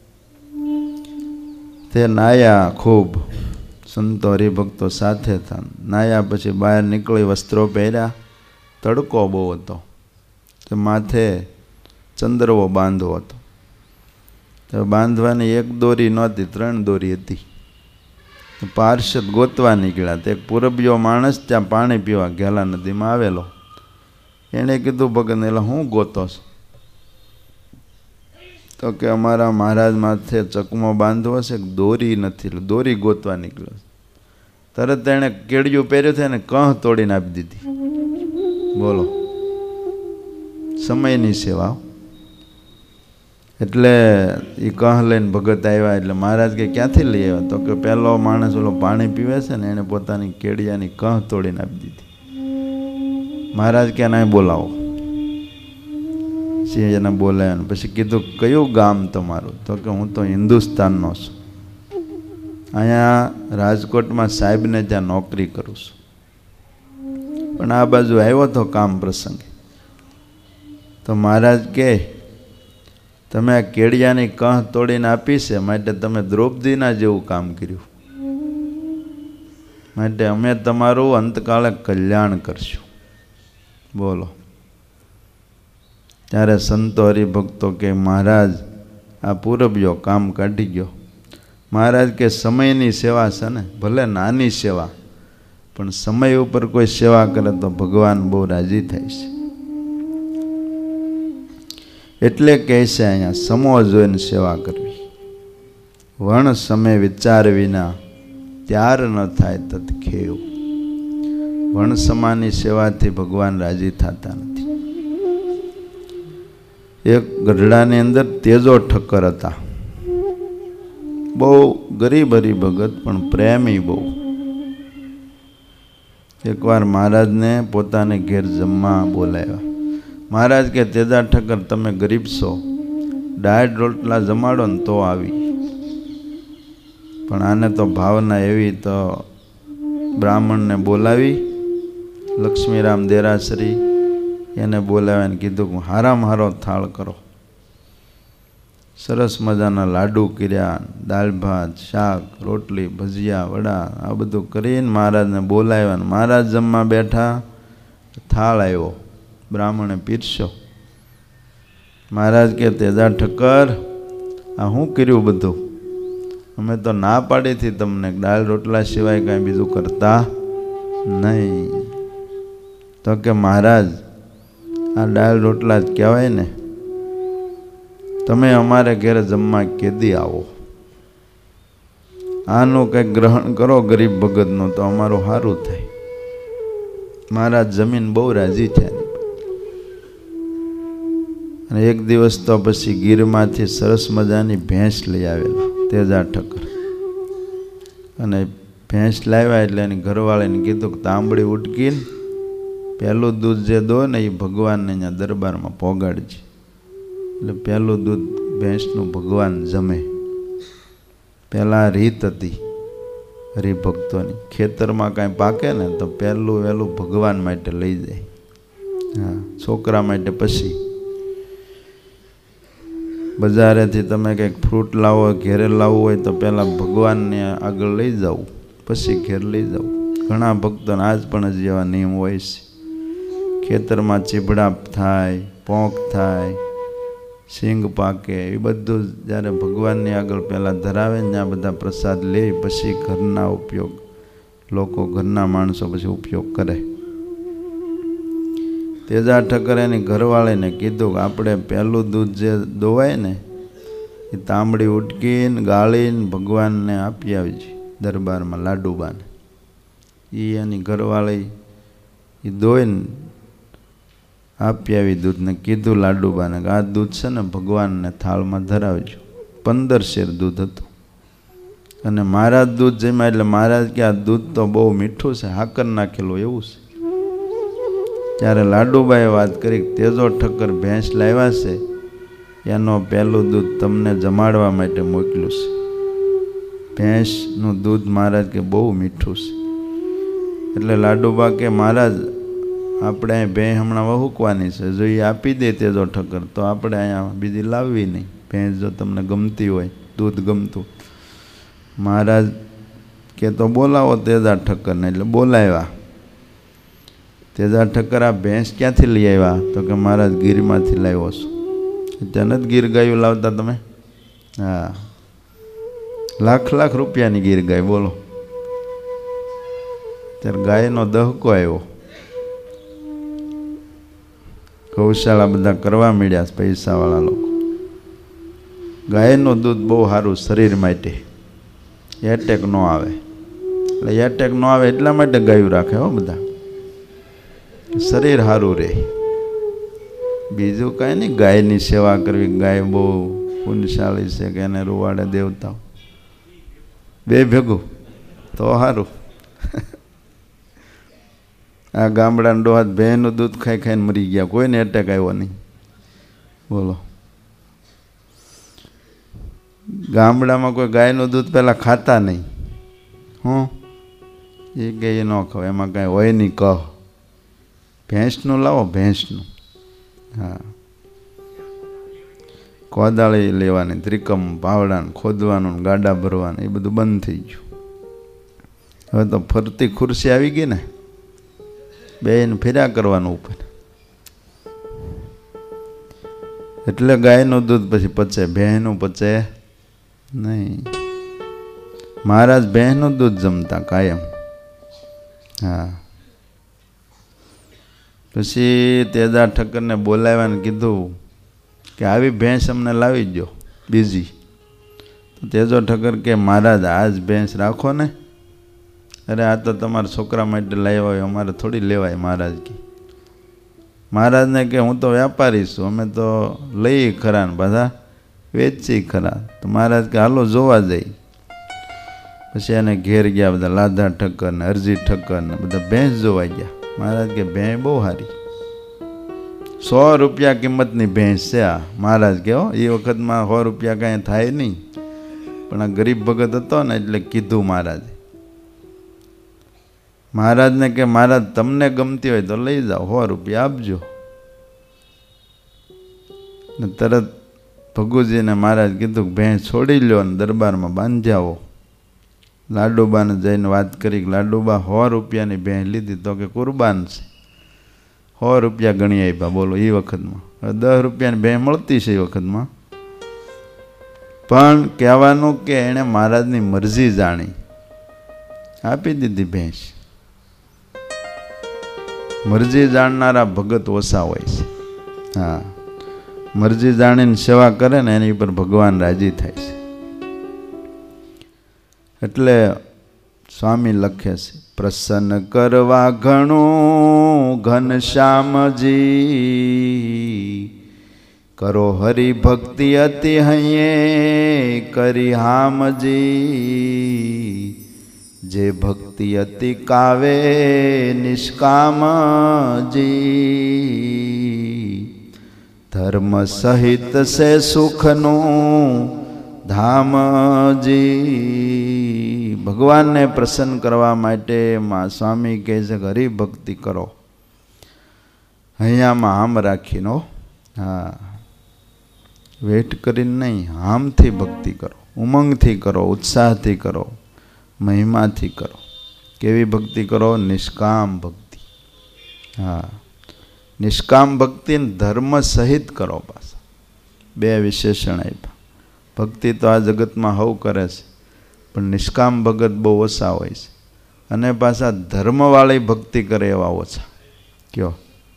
Speaker 1: તે નાયા ખૂબ, સંતો હરિભક્તો સાથે હતા. નાયા પછી બહાર નીકળી વસ્ત્રો પહેર્યા. તડકો બહુ હતો, તો માથે ચંદ્રવો બાંધવો હતો. તો બાંધવાની એક દોરી નહોતી, 3 દોરી હતી. પાર્ષદ ગોતવા નીકળ્યા. તે એક પૂરબીયો માણસ ત્યાં પાણી પીવા ઘેલા નદીમાં આવેલો. એણે કીધું ભગત એટલે હું ગોતો છું? તો કે અમારા મહારાજ માથે ચકમો બાંધવો છે, દોરી નથી, એટલે દોરી ગોતવા નીકળ્યો. તરત એણે કેડિયું પહેર્યું છે ને કંહ તોડીને આપી દીધી. બોલો, સમયની સેવા. એટલે એ કંહ લઈને ભગત આવ્યા. એટલે મહારાજ કે ક્યાંથી લઈ આવ્યા? તો કે પહેલો માણસ ઓલો પાણી પીવે છે ને એને પોતાની કેડિયાની કંહ તોડીને આપી દીધી. મહારાજ કે ના બોલાવો. સિંહ એને બોલાવ્યા. પછી કીધું કયું ગામ તમારું? તો કે હું તો હિન્દુસ્તાનનો છું, અહીંયા રાજકોટમાં સાહેબને ત્યાં નોકરી કરું છું, પણ આ બાજુ આવ્યો તો કામ પ્રસંગે. તો મહારાજ કે તમે આ કેડિયાની કહ તોડીને આપી છે, માટે તમે દ્રૌપદીના જેવું કામ કર્યું, માટે અમે તમારું અંતકાળે કલ્યાણ કરશું. બોલો. ત્યારે સંતો હરિભક્તો કે મહારાજ આ પૂરબ્યો કામ કાઢી ગયો. મહારાજ કે સમયની સેવા છે ને, ભલે નાની સેવા, પણ સમય ઉપર કોઈ સેવા કરે તો ભગવાન બહુ રાજી થાય છે. એટલે કહે છે અહીંયા સમો જોઈને સેવા કરવી. વણ સમય વિચાર વિના ત્યાર ન થાય તત ખેવ. વણ સમાની સેવાથી ભગવાન રાજી થતા નથી. એક ગઢડાની અંદર તેજો ઠક્કર હતા, બહુ ગરીબ હરિભગત પણ પ્રેમી બહુ. એકવાર મહારાજને પોતાને ઘેર જમવા બોલાવ્યા. મહારાજ કે તેજા ઠક્કર તમે ગરીબ છો, દાળ રોટલા જમાડો ને તો આવી, પણ આને તો ભાવના એવી. તો બ્રાહ્મણને બોલાવી, લક્ષ્મીરામ દેરાસરી એને બોલાવીને કીધું કે હારામાં હારો થાળ કરો. સરસ મજાના લાડુ કર્યા, દાળ ભાત, શાક, રોટલી, ભજીયા, વડા, આ બધું કરીને મહારાજને બોલાવ્યા. મહારાજ જમવા બેઠા, થાળ આવ્યો, બ્રાહ્મણે પીરસ્યો. મહારાજ કે તેજા ઠક્કર આ શું કર્યું બધું? અમે તો ના પાડી હતી તમને, દાળ રોટલા સિવાય કાંઈ બીજું કરતા નહીં. તો કે મહારાજ આ દાળ રોટલા જ કહેવાય ને, તમે અમારે ઘેરે જમવા કેદી આવો, આનું કંઈક ગ્રહણ કરો ગરીબ ભગતનું તો અમારું સારું થાય. મહારાજ જમીન બહુ રાજી થયા. અને એક દિવસ તો પછી ગીરમાંથી સરસ મજાની ભેંસ લઈ આવેલા તેજા ઠક્કર. અને ભેંસ લાવ્યા એટલે એની ઘરવાળીને કીધું કે તાંબડી ઉટકીને પહેલું દૂધ જે દો ને એ ભગવાનને અહીંયા દરબારમાં પોગાડજે. એટલે પહેલું દૂધ ભેંસનું ભગવાન જમે. પહેલાં રીત હતી હરિભક્તોની, ખેતરમાં કાંઈ પાકે ને તો પહેલું વહેલું ભગવાન માટે લઈ જાય. હા, છોકરા માટે પછી. બજારેથી તમે કંઈક ફ્રૂટ લાવો, ઘેરે લાવવું હોય તો પહેલાં ભગવાનને આગળ લઈ જવું, પછી ઘેર લઈ જવું. ઘણા ભક્તોને આજ પણ હજી એવા નિયમ હોય છે. ખેતરમાં ચીભડા થાય, પોંક થાય, સિંગ પાકે, એ બધું જ્યારે ભગવાનની આગળ પહેલાં ધરાવે ને ત્યાં બધા પ્રસાદ લે, પછી ઘરના ઉપયોગ લોકો, ઘરના માણસો પછી ઉપયોગ કરે. તેજા ઠક્કર એની ઘરવાળીને કીધું કે આપણે પહેલું દૂધ જે દોવાય ને એ તાંબડી ઉટકીને ગાળીને ભગવાનને આપી આવજે દરબારમાં લાડુબાને. એ એની ઘરવાળી એ દોઈને આપી આવી દૂધને. કીધું લાડુબાને કે આ દૂધ છે ને ભગવાનને થાળમાં ધરાવજો. 15 શેર દૂધ હતું. અને મહારાજ દૂધ જમ્યા એટલે મહારાજ કે આ દૂધ તો બહુ મીઠું છે, હાકર નાખેલું એવું છે. ત્યારે લાડુબાએ વાત કરી તેજો ઠક્કર ભેંસ લાવ્યા છે, એનો પહેલું દૂધ તમને જમાડવા માટે મોકલ્યું છે. ભેંસનું દૂધ મહારાજ કે બહુ મીઠું છે. એટલે લાડુબા કે મહારાજ આપણે અહીં ભેંસ હમણાં વહુકવાની છે, જો એ આપી દે તેજો ઠક્કર તો આપણે અહીંયા બીજી લાવવી નહીં. ભેંસ જો તમને ગમતી હોય, દૂધ ગમતું. મહારાજ કે તો બોલાવો તેજા ઠક્કરને. એટલે બોલાવ્યા. તેજા ઠક્કર આ ભેંસ ક્યાંથી લઈ આવ્યા? તો કે મહારાજ ગીરમાંથી લાવ્યો છું. ત્યાં નથી ગીર ગાયું લાવતા તમે? હા, લાખ રૂપિયાની ગીર ગાય. બોલો. ત્યારે ગાયનો દહકો આવ્યો. ગૌશાળા બધા કરવા માંડ્યા પૈસાવાળા લોકો. ગાયનું દૂધ બહુ સારું શરીર માટે, એટેક ન આવે. એટલે એટેક ન આવે એટલા માટે ગાયું રાખે હો બધા, શરીર સારું રહે. બીજું કાંઈ નહીં, ગાયની સેવા કરવી. ગાય બહુ પુણ્યશાળી છે કે એને રૂવાડે દેવતા, બે ભેગું તો સારું. આ ગામડાના ડોહાત ભેંનું દૂધ ખાઈ ખાઈને મરી ગયા, કોઈને એટેક આવ્યો નહીં. બોલો. ગામડામાં કોઈ ગાયનું દૂધ પહેલાં ખાતા નહીં. હું એ કે ન ખાવ, એમાં કાંઈ હોય નહીં. કહો ભેંસનું લાવો, ભેંસનું. હા, કોદાળી લેવાની, ત્રિકમ પાવડાને ખોદવાનું, ગાડા ભરવાનું, એ બધું બંધ થઈ ગયું. હવે તો ફરતી ખુરશી આવી ગઈ ને, બેન ફેર્યા કરવાનું ઉપર. એટલે ગાયનું દૂધ પછી પચે, ભેંસનું પચે નહીં. મહારાજ ભેંસનું દૂધ જમતા કાયમ. હા, પછી તેજા ઠક્કરને બોલાવ્યાને કીધું કે આવી ભેંસ અમને લાવી દો બીજી. તો તેજો ઠક્કર કે મહારાજ આજ ભેંસ રાખો ને. અરે આ તો તમારા છોકરા માટે લાવ્યા હોય, અમારે થોડી લેવાય. મહારાજ કે, મહારાજને કે હું તો વેપારી છું, અમે તો લઈએ ખરા ને બધા વેચી ખરા. તો મહારાજ કે હાલો જોવા જઈ. પછી એને ઘેર ગયા બધા લાધા ઠક્કર ને અરજી ઠક્કર ને બધા ભેંસ જોવા ગયા. મહારાજ કે ભેંસ બહુ સારી, 100 રૂપિયા કિંમતની ભેંસ છે આ. મહારાજ કે હો, એ વખતમાં 100 રૂપિયા કાંઈ થાય નહીં, પણ આ ગરીબ ભગત હતો ને એટલે કીધું મહારાજે. મહારાજને કે મહારાજ તમને ગમતી હોય તો લઈ જાઓ, 100 રૂપિયા આપજો. ને તરત ભગુજીને મહારાજ કીધું કે ભેંસ છોડી લો અને દરબારમાં બાંધ્યાવો. લાડુબાને જઈને વાત કરી કે લાડુબા 100 રૂપિયાની ભેંસ લીધી. તો કે કુરબાન છે, 100 રૂપિયા ગણી આપ્યા. બોલો એ વખતમાં. હવે 10 રૂપિયાની ભેંસ મળતી છે એ વખતમાં. પણ કહેવાનું કે એણે મહારાજની મરજી જાણી, આપી દીધી ભેંસ. મરજી જાણનારા ભગત ઓછા હોય છે. હા, મરજી જાણીને સેવા કરે ને એની ઉપર ભગવાન રાજી થાય છે. એટલે સ્વામી લખે છે, પ્રસન્ન કરવા ઘણું ઘનશ્યામજી, કરો હરિભક્તિ અતિ હૈયે કરી હામજી. જે ભક્તિ અતિ કાવે નિષ્કામજી, ધર્મ સહિત સે સુખનું ધામજી. ભગવાનને પ્રસન્ન કરવા માટે માં સ્વામી કહે છે કે હરિભક્તિ કરો. અહીંયામાં હામ રાખીનો, હા, વેટ કરીને નહીં, હામથી ભક્તિ કરો, ઉમંગથી કરો, ઉત્સાહથી કરો, મહિમાથી કરો. કેવી ભક્તિ કરો? નિષ્કામ ભક્તિ. હા, નિષ્કામ ભક્તિ ધર્મ સહિત કરો. પાછા 2 વિશેષણ આપ્યા. ભક્તિ તો આ જગતમાં હવ કરે છે, પણ નિષ્કામ ભગત બહુ ઓછા હોય છે. અને પાછા ધર્મવાળી ભક્તિ કરે એવા ઓછા. કયો?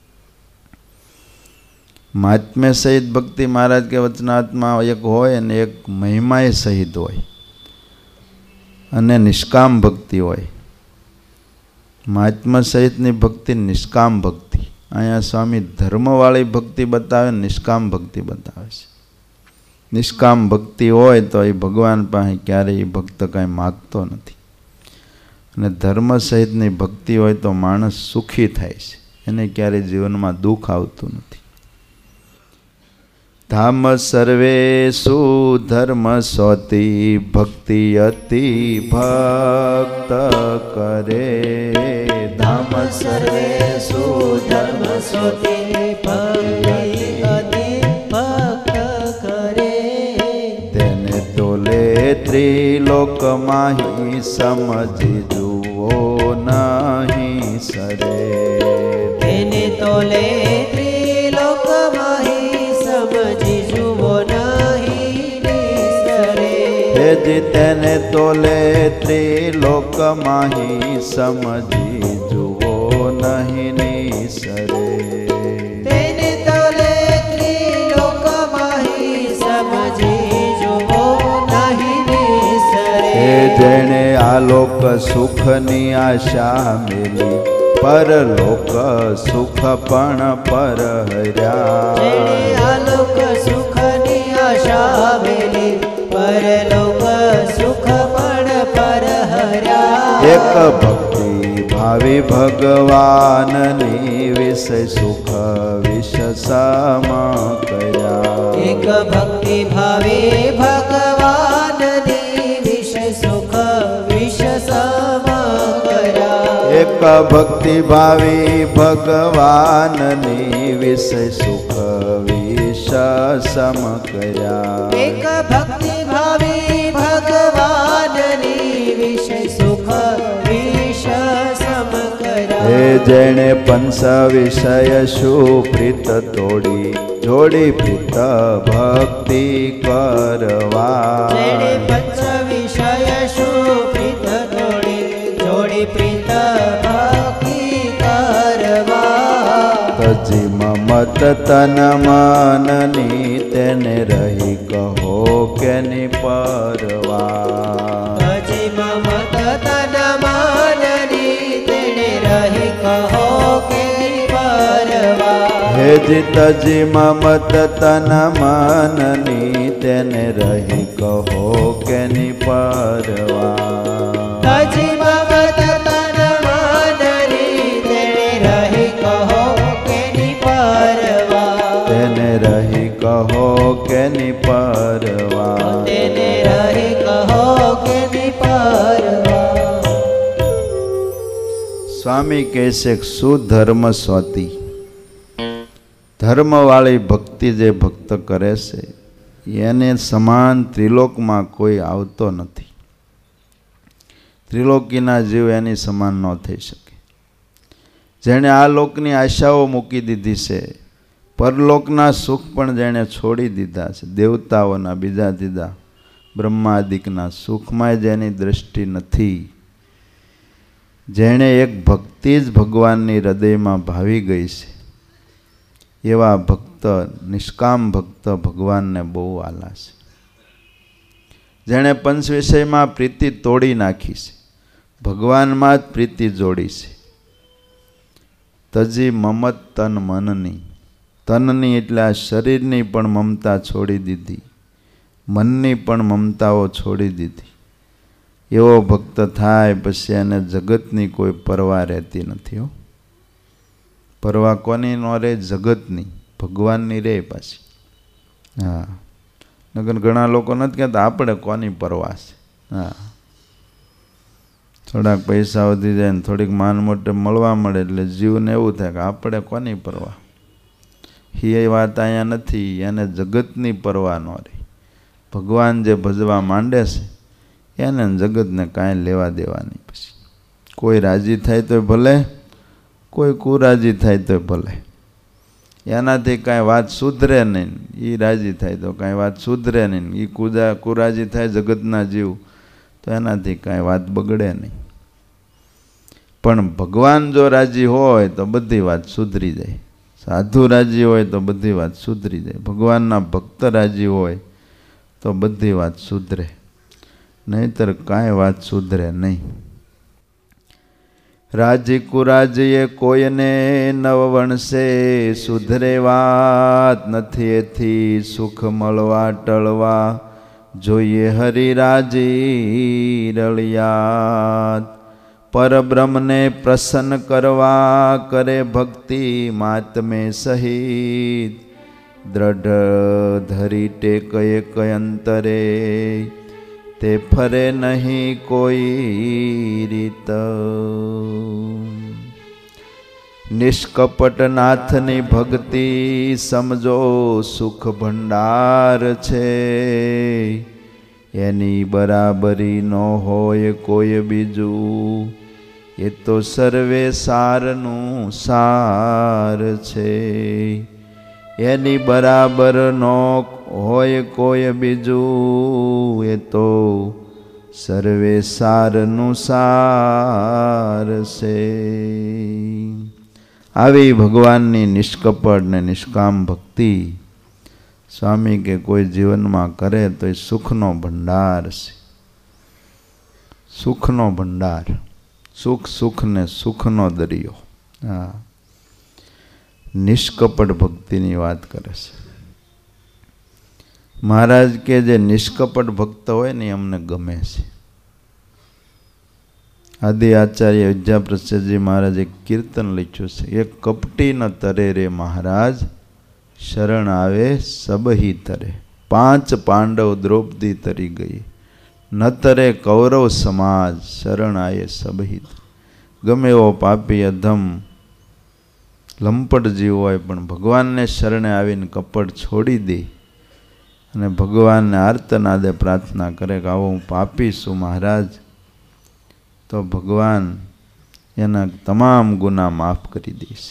Speaker 1: મહાત્મ્ય સહિત ભક્તિ મહારાજ કે વચનાત્મા એક હોય અને એક મહિમાએ સહિત હોય, અને નિષ્કામ ભક્તિ હોય. મહાત્મ્ય સહિતની ભક્તિ નિષ્કામ ભક્તિ. અહીંયા સ્વામી ધર્મવાળી ભક્તિ બતાવે, નિષ્કામ ભક્તિ બતાવે છે. નિષ્કામ ભક્તિ હોય તો એ ભગવાન પાસે ક્યારેય ભક્ત કાંઈ માગતો નથી. અને ધર્મ સહિતની ભક્તિ હોય તો માણસ સુખી થાય છે, એને ક્યારેય જીવનમાં દુઃખ આવતું નથી. ધામ સર્વેષુ ધર્મ સોતી ભક્તિ અતિ ભક્ત કરે. ધામ સર્વેષુ ધર્મ સોતી ભક્તિ અતિ ભક્ત કરે. તેને તોલે ત્રિલોક માહી સમજી જુઓ નહીં સરે. તેને તોલે ત્રિલોક માહી સમજી જુઓ નહીં સરે. તેને તોલે ત્રિલોક માહી સમજી જુઓ નહીં સરે. તેને તોલે ત્રિલોક માહી સમજી જુઓ નહીં સરે. જેણે આલોક સુખની આશા મેલી, પરલોક સુખ પણ પર હર્યા. આલોક સુખની આશા મેલી, પરલોક સુખ પણ પર હર્યા. એક ભક્તિ ભાવી ભગવાનની વિષય સુખ વિષ સમ કર્યા.
Speaker 2: એક ભક્તિ ભાવી ભગવાનની વિષય સુખ વિષ સમ કર્યા.
Speaker 1: એક ભક્તિ ભાવી ભગવાનની વિષય સુખ વિષ સમ કર્યા.
Speaker 2: એક ભક્તિ ભાવી ભગવાનની વિષય સુખ વિષ સમ કર્યા.
Speaker 1: હે જેણે પંચ વિષય સુપ્રીત તોડી જોડી પ્રીત ભક્તિ કરવા.
Speaker 2: જેણે પંચ વિષય સુપ્રીત તોડી જોડી પ્રીત ભક્તિ કરવા.
Speaker 1: તજી મમત તન મનની તેને રહી કહો કેની પરવા.
Speaker 2: તજી મમત તન મનની તેને રહી કહો કેની પરવા.
Speaker 1: હે તજી મમત તન મનની તેને રહી કહો કેની પરવા.
Speaker 2: તજી મમત તન મનની તેને રહી કહો કેની પરવા.
Speaker 1: તેને રહી કહો કેની પરવા.
Speaker 2: તેને રહી કહો કેની પરવા.
Speaker 1: સ્વામી કહે છે કે સુધર્મ સ્વતી, ધર્મવાળી ભક્તિ જે ભક્ત કરે છે એને સમાન ત્રિલોકમાં કોઈ આવતો નથી. ત્રિલોકીના જીવ એની સમાન ન થઈ શકે. જેણે આ લોકની આશાઓ મૂકી દીધી છે, પરલોકના સુખ પણ જેણે છોડી દીધા છે, દેવતાઓના બીજા દીધા બ્રહ્માદિકના સુખમાં જેની દ્રષ્ટિ નથી, જેણે એક ભક્તિ જ ભગવાનની હૃદયમાં ભાવી ગઈ છે, એવા ભક્ત, નિષ્કામ ભક્ત ભગવાનને બહુ આલા છે. જેણે પંચ વિષયમાં પ્રીતિ તોડી નાખી છે, ભગવાનમાં જ પ્રીતિ જોડી છે. તજી મમત તન મનની, તનની એટલે આ શરીરની પણ મમતા છોડી દીધી, મનની પણ મમતાઓ છોડી દીધી. એવો ભક્ત થાય પછી એને જગતની કોઈ પરવા રહેતી નથી. હો, પરવા કોની ન રહે? જગતની, ભગવાનની રહે પાછી. હા, નગર ઘણા લોકો નથી કહેતા આપણે કોની પરવા છે. હા, થોડાક પૈસા વધી જાય ને થોડીક માન મોટે મળવા મળે એટલે જીવને એવું થાય કે આપણે કોની પરવા. એ વાત અહીંયા નથી. એને જગતની પરવા ન રહી. ભગવાન જે ભજવા માંડે છે એને જગતને કાંઈ લેવા દેવા નહીં. પછી કોઈ રાજી થાય તો ભલે, કોઈ કુરાજી થાય તો ભલે, એનાથી કાંઈ વાત સુધરે નહીં. એ રાજી થાય તો કાંઈ વાત સુધરે નહીં. એ કુરાજી થાય જગતના જીવ તો એનાથી કાંઈ વાત બગડે નહીં. પણ ભગવાન જો રાજી હોય તો બધી વાત સુધરી જાય. સાધુ રાજી હોય તો બધી વાત સુધરી જાય. ભગવાનના ભક્ત રાજી હોય તો બધી વાત સુધરે, નહીંતર કાંઈ વાત સુધરે નહીં. રાજી કુરાજીએ કોઈને નવ વણસે, સુધરે વાત નથી એથી સુખ મળવા ટળવા. જોઈએ હરિરાજી રળિયાત, પરબ્રહ્મને પ્રસન્ન કરવા કરે ભક્તિ માતમે સહિત. દ્રઢ ધરી ટેક એક અંતરે, તે ફરે નહીં કોઈ રીત. નિષ્કપટ નાથની ભક્તિ સમજો સુખ ભંડાર છે. એની બરાબરી ન હોય કોઈ બીજું, એ તો સર્વે સારનું સાર છે. એની બરાબર ન હોય કોઈ બીજું, એ તો સર્વે સારનું સાર છે. આવી ભગવાનની નિષ્કપટ ને નિષ્કામ ભક્તિ સ્વામી કે કોઈ જીવનમાં કરે તો એ સુખનો ભંડાર છે. સુખનો ભંડાર, સુખ સુખ ને સુખનો દરિયો. હા, નિષ્કપટ ભક્તિની વાત કરે છે મહારાજ કે જે નિષ્કપટ ભક્ત હોય ને અમને ગમે છે. આદિ આચાર્ય વિદ્યાપ્રસાદજી મહારાજે કીર્તન લખ્યું છે, એ કપટી ન તરે રે મહારાજ, શરણ આવે સબહી તરે. 5 પાંડવ દ્રૌપદી તરી ગઈ, ન તરે કૌરવ સમાજ, શરણ આયે સબહી. ગમે એવો પાપી અધમ લંપટ જીવ હોય પણ ભગવાનને શરણે આવીને કપટ છોડી દે અને ભગવાનને આર્તનાદે પ્રાર્થના કરે કે આવો હું પાપી છું મહારાજ, તો ભગવાન એના તમામ ગુના માફ કરી દેશે.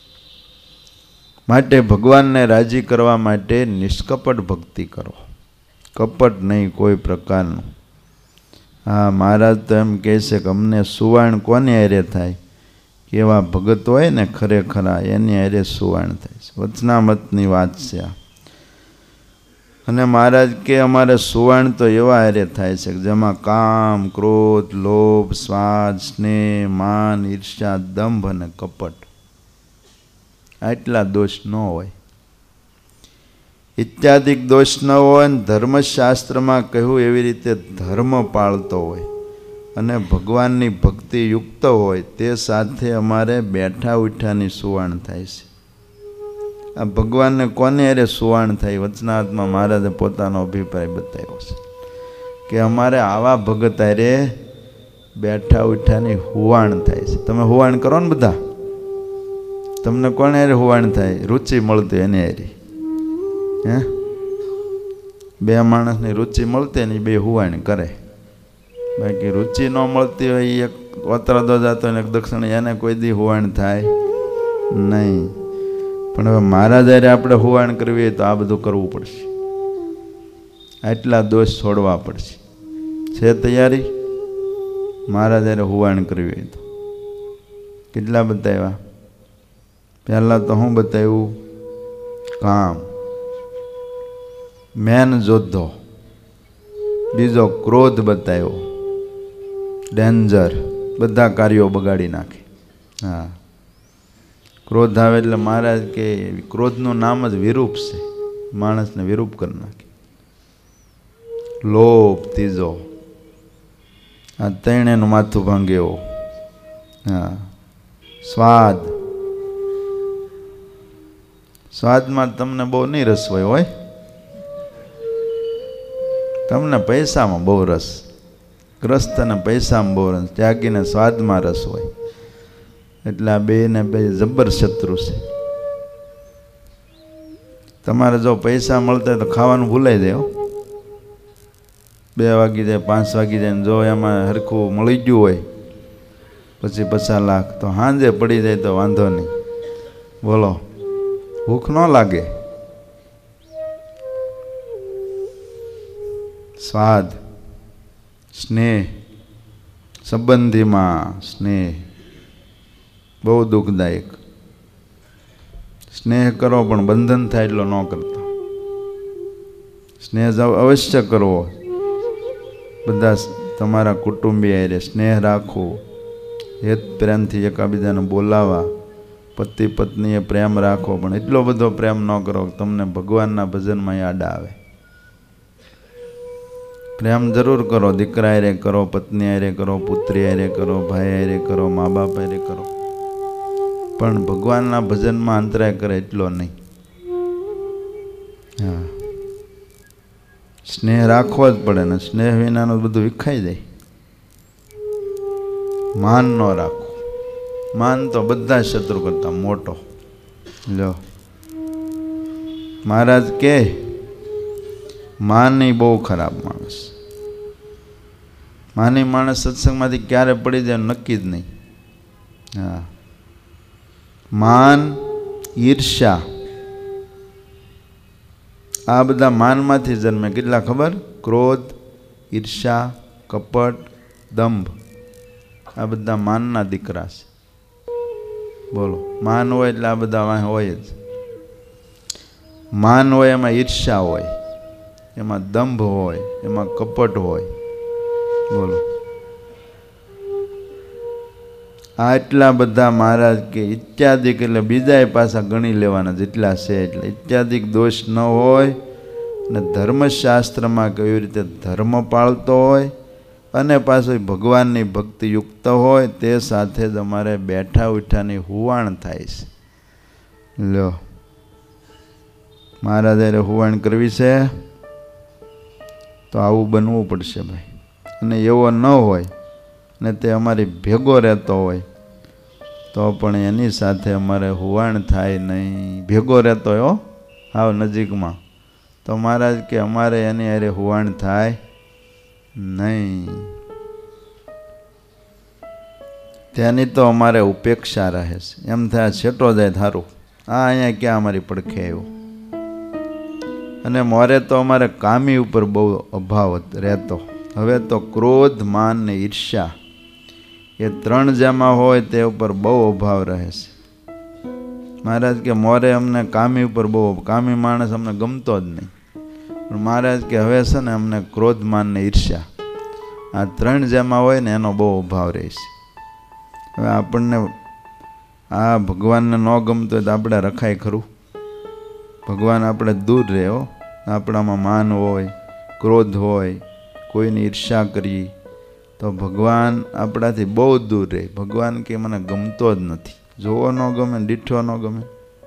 Speaker 1: માટે ભગવાનને રાજી કરવા માટે નિષ્કપટ ભક્તિ કરો, કપટ નહીં કોઈ પ્રકારનું. હા, મહારાજ તો એમ કહે છે કે અમને સુવાણ કોને હારે થાય, કેવા ભગત હોય ને ખરેખરા એની હારે સુવાણ થાય છે. વચનામતની વાત છે આ. અને મહારાજ કે અમારે સુવાણ તો એવા હારે થાય છે કે જેમાં કામ, ક્રોધ, લોભ, સ્વાદ, સ્નેહ, માન, ઈર્ષ્યા, દંભ અને કપટ આટલા દોષ ન હોય. ઇત્યાદિક દોષ ન હોય ને ધર્મશાસ્ત્રમાં કહ્યું એવી રીતે ધર્મ પાળતો હોય અને ભગવાનની ભક્તિ યુક્ત હોય, તે સાથે અમારે બેઠા ઉઠાની સુવાણ થાય છે. આ ભગવાનને કોને અરે સુવાણ થાય, વચનાત્મા મહારાજે પોતાનો અભિપ્રાય બતાવ્યો છે કે અમારે આવા ભગત અરે બેઠા ઉઠાની હુવાણ થાય છે. તમે હુવાણ કરો ને બધા, તમને કોને અરે હુવાણ થાય, રુચિ મળતી એને હારી. હે, 2 માણસની રુચિ મળતી ને 2 હુવાણ કરે. બાકી રુચિ ન મળતી હોય, એક ઓતરાદો જતો ને એક દક્ષિણ, એને કોઈ દી હુવાણ થાય નહીં. પણ હવે મહારાજ હારે આપણે હુવાણ કરવી હોય તો આ બધું કરવું પડશે, આટલા દોષ છોડવા પડશે. છે તૈયારી? મહારાજ હારે હુવાણ કરવી હોય તો કેટલા બતાવ્યા? પહેલાં તો હું બતાવ્યું? કામ, મેન જોધો. બીજો ક્રોધ બતાવ્યો, ડેન્જર, બધા કાર્યો બગાડી નાખે. હા, ક્રોધ આવે એટલે મહારાજ કે ક્રોધનું નામ જ વિરૂપ છે, માણસને વિરૂપ કરી નાખે. લોભ ત્રીજો, આ ત્રણેયનું માથું ભાંગે એવો. હા, સ્વાદ, સ્વાદમાં તમને બહુ નહીં રસ હોય, તમને પૈસામાં બહુ રસ, ગ્રસ્તને પૈસામાં બહુ રસ, ત્યાગીને સ્વાદમાં રસ હોય. એટલે આ 2 ને 2 જબર શત્રુ છે. તમારે જો પૈસા મળતા હોય તો ખાવાનું ભૂલાઈ જાય. 2 વાગી જાય, 5 વાગી જાય, જો એમાં હરખું મળી ગયું હોય પછી 50 લાખ તો સાંજે પડી જાય તો વાંધો નહીં. બોલો, ભૂખ ન લાગે. સ્વાદ, સ્નેહ, સંબંધીમાં સ્નેહ બહુ દુઃખદાયક. સ્નેહ કરો પણ બંધન થાય એટલો ન કરતા. સ્નેહ અવશ્ય કરવો, બધા તમારા કુટુંબી હારે સ્નેહ રાખવો, હેત પ્રેમથી એકાબીજાને બોલાવા, પતિ પત્નીએ પ્રેમ રાખવો, પણ એટલો બધો પ્રેમ ન કરો કે તમને ભગવાનના ભજનમાં યાદ આવે. પ્રેમ જરૂર કરો, દીકરા હારે કરો, પત્ની હારે કરો, પુત્રી હારે કરો, ભાઈ હારે કરો, મા બાપ હારે કરો, પણ ભગવાનના ભજનમાં અંતરાય કરે એટલો નહીં. હા, સ્નેહ રાખવો જ પડે ને, સ્નેહ વિનાનું બધું વિખાઈ જાય. માન ન રાખો, માન તો બધા શત્રુ કરતા મોટો. લો, મહારાજ કે માની બહુ ખરાબ માણસ. માની માણસ સત્સંગમાંથી ક્યારે પડી જાય નક્કી જ નહીં. હા, માન, ઈર્ષ્યા, આ બધા માનમાંથી જન્મે. કેટલા ખબર? ક્રોધ, ઈર્ષ્યા, કપટ, દંભ, આ બધા માનના દીકરા છે. બોલો, માન હોય એટલે આ બધા વાહ હોય જ. માન હોય એમાં ઈર્ષ્યા હોય, એમાં દંભ હોય, એમાં કપટ હોય. બોલો, આટલા બધા મહારાજ કે ઇત્યાદિક, એટલે બીજા પાછા ગણી લેવાના જેટલા છે એટલે ઇત્યાદિક દોષ ન હોય ને ધર્મશાસ્ત્રમાં કેવી રીતે ધર્મ પાળતો હોય અને પાછું ભગવાનની ભક્તિયુક્ત હોય તે સાથે જ અમારે બેઠા ઉઠાની હુવાણ થાય છે. લો મહારાજે હુવાણ કરવી છે તો આવું બનવું પડશે ભાઈ. અને એવો ન હોય ને તે અમારી ભેગો રહેતો હોય તો પણ એની સાથે અમારે હુવાણ થાય નહીં. ભેગો રહેતો હોય હાવ નજીકમાં તો મહારાજ કે અમારે એની હારે હુવાણ થાય નહીં. ત્યાંની તો અમારે ઉપેક્ષા રહે છે. એમ થાય છેટો જાય થારું, આ અહીંયા ક્યાં અમારી પડખે આવ્યો. અને મોરે તો અમારે કામી ઉપર બહુ અભાવ રહેતો. હવે તો ક્રોધ, માન ને ઈર્ષ્યા એ ત્રણ જેમાં હોય તે ઉપર બહુ અભાવ રહે છે. મહારાજ કે મોરે અમને કામી ઉપર બહુ, કામી માણસ અમને ગમતો જ નહીં. પણ મહારાજ કે હવે છે ને અમને ક્રોધ, માન ને ઈર્ષ્યા આ ત્રણ જેમાં હોય ને એનો બહુ અભાવ રહે છે. હવે આપણને આ ભગવાનને ન ગમતો હોય તો આપણે રખાય ખરું? ભગવાન આપણે દૂર રહે હો. આપણામાં માન હોય, ક્રોધ હોય, કોઈની ઈર્ષ્યા કરીએ તો ભગવાન આપણાથી બહુ દૂર રહે. ભગવાન કે મને ગમતો જ નથી. જોવો ન ગમે, દીઠો ન ગમે.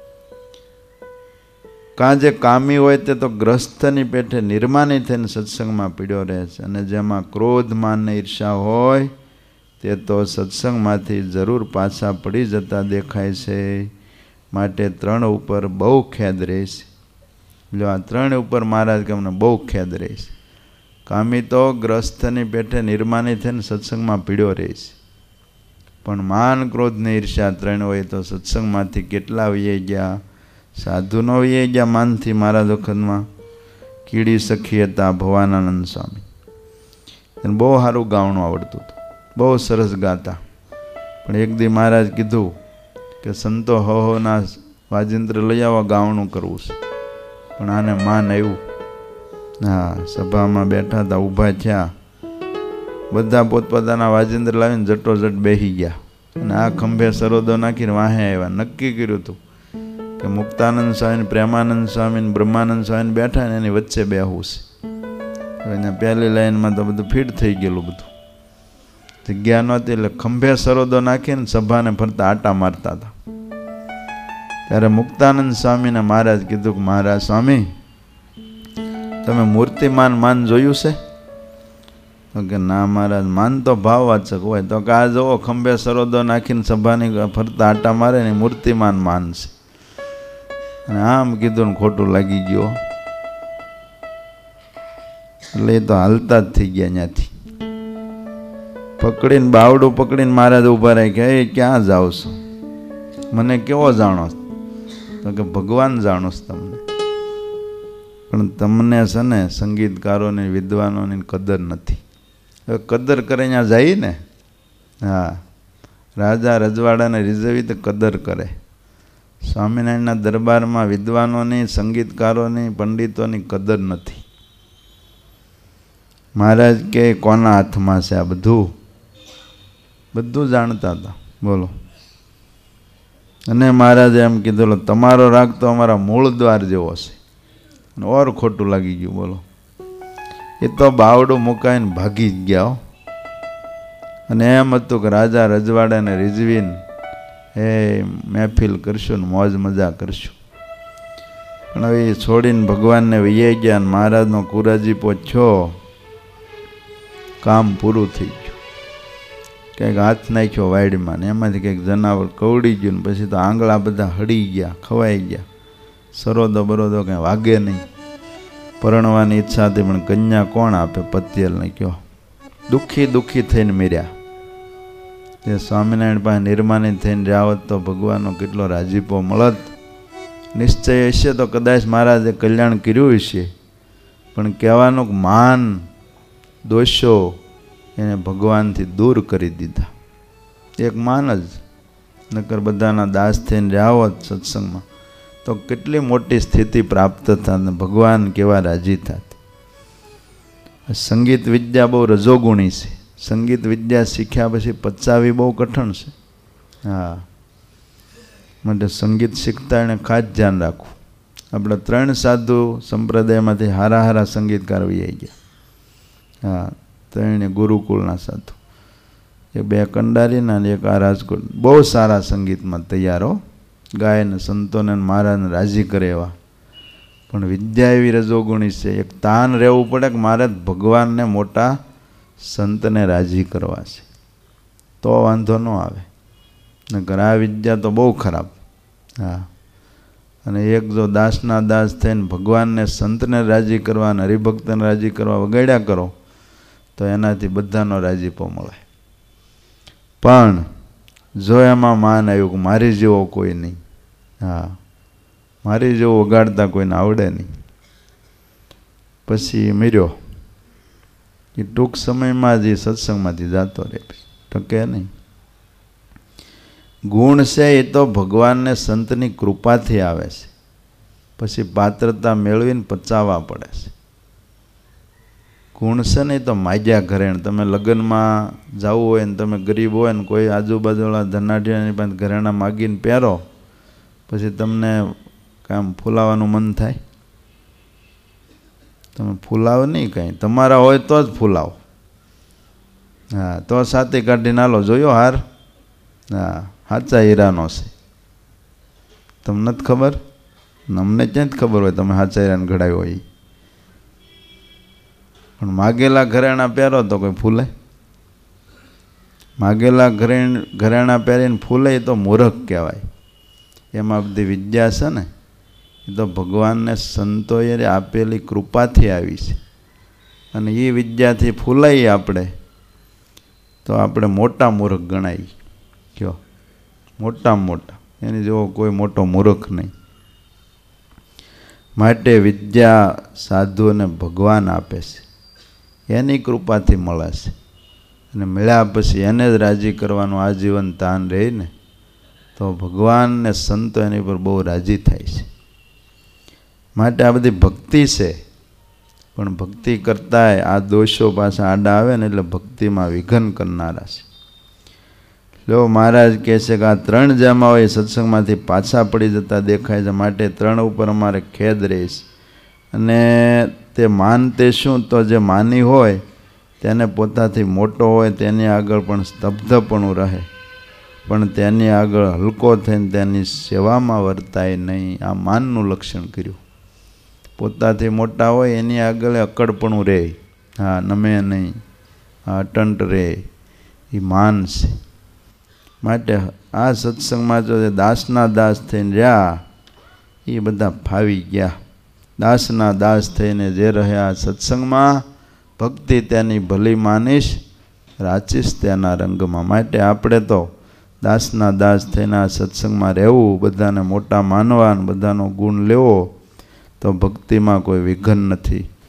Speaker 1: કાં જે કામી હોય તે તો ગ્રસ્થની પેઠે નિર્માની થઈને સત્સંગમાં પીડ્યો રહે છે. અને જેમાં ક્રોધ, માન ને ઈર્ષા હોય તે તો સત્સંગમાંથી જરૂર પાછા પડી જતા દેખાય છે. માટે ત્રણ ઉપર બહુ ખેદ રહે છે. જો આ ત્રણ ઉપર મહારાજ કે અમને બહુ ખેદ રહે છે. કામી તો ગ્રસ્થની પેઠે નિર્માની થઈને સત્સંગમાં પીડ્યો રહે છે. પણ માન, ક્રોધ ને ઈર્ષ્યા ત્રણ હોય તો સત્સંગમાંથી કેટલા વહી ગયા. સાધુનો વહી ગયા માનથી. મહારાજ વખતમાં કીડી સખી હતા ભવાનંદ સ્વામી. એને બહુ સારું ગાવણું આવડતું હતું, બહુ સરસ ગાતા. પણ એક દી મહારાજ કીધું કે સંતો હોના વાજિંત્ર લઈ આવો, ગાવણું કરવું છે. પણ આને માન આવ્યું. હા, સભામાં બેઠા હતા, ઊભા થયા, બધા પોતપોતાના વાજિંત્ર લાવીને જટોજટ બેસી ગયા. અને આ ખંભે સરોદો નાખીને વાહે આવ્યા. નક્કી કર્યું હતું કે મુક્તાનંદ સ્વામી, પ્રેમાનંદ સ્વામી, બ્રહ્માનંદ સ્વામી બેઠા ને એની વચ્ચે બેહવું છે. હવે અહીંયા પહેલી લાઈનમાં તો બધું ફીટ થઈ ગયેલું, બધું જગ્યા નહોતી. એટલે ખંભે સરોદો નાખીને સભાને ફરતા આટા મારતા હતા. ત્યારે મુક્તાનંદ સ્વામીને મહારાજ કીધું કે મહારાજ સ્વામી, તમે મૂર્તિમાન માન જોયું છે? તો કે ના મહારાજ, માન તો ભાવવાચક હોય. તો કે આ જુઓ, ખંભે સરોદો નાખીને સભાની ફરતા આટા મારે ને મૂર્તિમાન માન છે. અને આમ કીધું ને ખોટું લાગી ગયું. એટલે એ તો હાલતા જ થઈ ગયા. ત્યાંથી પકડીને, બાવડું પકડીને મહારાજ ઊભા રહે કે એ ક્યાં જાઓ છો? મને કેવો જાણો? તો કે ભગવાન જાણો છો તમને. પણ તમને છે ને સંગીતકારોની, વિદ્વાનોની કદર નથી. હવે કદર કરે ત્યાં જાય ને. હા, રાજા રજવાડાને રીઝવી તો કદર કરે. સ્વામિનારાયણના દરબારમાં વિદ્વાનોની, સંગીતકારોની, પંડિતોની કદર નથી. મહારાજ કે કોના હાથમાં છે આ બધું? બધું જાણતા હતા. બોલો. અને મહારાજે એમ કીધું, તમારો રાગ તો અમારા મૂળ દ્વાર જેવો છે. ઓર ખોટું લાગી ગયું. બોલો. એ તો બાવડું મુકાઈને ભાગી જ ગયા. અને એમ હતું કે રાજા રજવાડાને રીઝવીને એ મહેફિલ કરશું ને મોજ મજા કરશું. પણ હવે એ છોડીને ભગવાનને વૈયા ગયા. અને મહારાજનો કુરાજીપો થયો, કામ પૂરું થઈ ગયું. કંઈક હાથ નાખ્યો વાયડીમાં ને એમાંથી કંઈક જનાવર કવડી ગયું ને પછી તો આંગળા બધા હળી ગયા, ખવાઈ ગયા. સરોદો બરોદો કંઈ વાગે નહીં. પરણવાની ઈચ્છા હતી પણ કન્યા કોણ આપે? પતિયલને કયો. દુઃખી દુઃખી થઈને મર્યા. તે સ્વામિનારાયણ પાસે નિર્માની થઈને જાવત તો ભગવાનનો કેટલો રાજીપો મળત. નિશ્ચય હશે તો કદાચ મહારાજે કલ્યાણ કર્યું હશે. પણ કહેવાનું માન, દોષો એને ભગવાનથી દૂર કરી દીધા. એક માન જ. નકર બધાના દાસ થઈને જાવત સત્સંગમાં તો કેટલી મોટી સ્થિતિ પ્રાપ્ત થાત ને ભગવાન કેવા રાજી થાત. સંગીત વિદ્યા બહુ રજોગુણી છે. સંગીત વિદ્યા શીખ્યા પછી પચાવી બહુ કઠણ છે. હા, માટે સંગીત શીખતા એને ખાસ ધ્યાન રાખવું. આપણે 3 સાધુ સંપ્રદાયમાંથી હારા સંગીતકાર આવી ગયા. હા, ત્રણે ગુરુકુળના સાધુ, એ બે કંડારીના અને એક આ રાજકોટ. બહુ સારા સંગીતમાં તૈયારો, ગાય ને સંતોને મહારાજને રાજી કરે એવા. પણ વિદ્યા એવી રજોગુણી છે, એક તાન રહેવું પડે કે મારે ભગવાનને મોટા સંતને રાજી કરવા છે, તો વાંધો ન આવે. નકર આ વિદ્યા તો બહુ ખરાબ. હા, અને એક જો દાસના દાસ થઈને ભગવાનને સંતને રાજી કરવા અને હરિભક્તને રાજી કરવા વગાડ્યા કરો તો એનાથી બધાનો રાજીપો મળે. પણ જો એમાં માન આવ્યું કે મારી જેવો કોઈ નહીં, હા, મારી જેવો વગાડતા કોઈને આવડે નહીં, પછી મર્યો એ ટૂંક સમયમાં જ સત્સંગમાંથી જતો રહે, ટકે નહીં. ગુણ છે એ તો ભગવાનને સંતની કૃપાથી આવે છે, પછી પાત્રતા મેળવીને પચાવવા પડે છે. ગુણ છે ને એ તો માગ્યા ઘરેણ. તમે લગ્નમાં જવું હોય ને તમે ગરીબ હોય ને કોઈ આજુબાજુવાળા ધનાઢ્યાની પાસે ઘરેણા માગીને પહેરો, પછી તમને કામ ફૂલાવાનું મન થાય? તમે ફૂલાવો નહીં કાંઈ, તમારા હોય તો જ ફૂલાવો. હા, તો સાથી કાઢીને હાલો, જોયો હાર? હા, સાચા હીરાનો છે. તમને જ ખબર, અમને ક્યાં જ ખબર હોય તમે સાચા હીરાને ઘડાયો હોય. પણ માગેલા ઘરેણા પહેરો તો કોઈ ફૂલે? માગેલા ઘરેણા પહેરીને ફૂલે એ તો મૂર્ખ કહેવાય. એમાં બધી વિદ્યા છે ને એ તો ભગવાનને સંતોએ આપેલી કૃપાથી આવી છે, અને એ વિદ્યાથી ફૂલાઈએ આપણે તો આપણે મોટા મૂર્ખ ગણાય. કયો? મોટામાં મોટા, એની જેવો કોઈ મોટો મૂર્ખ નહીં. માટે વિદ્યા સાધુઓને ભગવાન આપે છે, એની કૃપાથી મળે છે, અને મળ્યા પછી એને જ રાજી કરવાનું આજીવન તાન રહીને તો ભગવાન ને સંતો એની પર બહુ રાજી થાય છે. માટે આ બધી ભક્તિ છે, પણ ભક્તિ કરતાંય આ દોષો પાછા આડા આવે ને એટલે ભક્તિમાં વિઘન કરનારા છે. લો મહારાજ કહે છે કે આ 3 જામાઓ એ સત્સંગમાંથી પાછા પડી જતા દેખાય છે, માટે 3 ઉપર અમારે ખેદ રહીશ. અને તે માનતે શું, તો જે માની હોય તેને પોતાથી મોટો હોય તેની આગળ પણ સ્તબ્ધપણું રહે, પણ તેની આગળ હલકો થઈને તેની સેવામાં વર્તાય નહીં. આ માનનું લક્ષણ કર્યું. પોતાથી મોટા હોય એની આગળ અકડપણું રહે, હા, નમે નહીં, હા, અટંટ રહે, એ માન છે. માટે આ સત્સંગમાં જો દાસના દાસ થઈને રહ્યા એ બધા ફાવી ગયા. દાસના દાસ થઈને જે રહ્યા સત્સંગમાં, ભક્તિ તેની ભલી માનીશ, રાચીશ તેના રંગમાં. માટે આપણે તો દાસના દાસ થઈને આ સત્સંગમાં રહેવું, બધાને મોટા માનવા, બધાનો ગુણ લેવો, તો ભક્તિમાં કોઈ વિઘન નથી.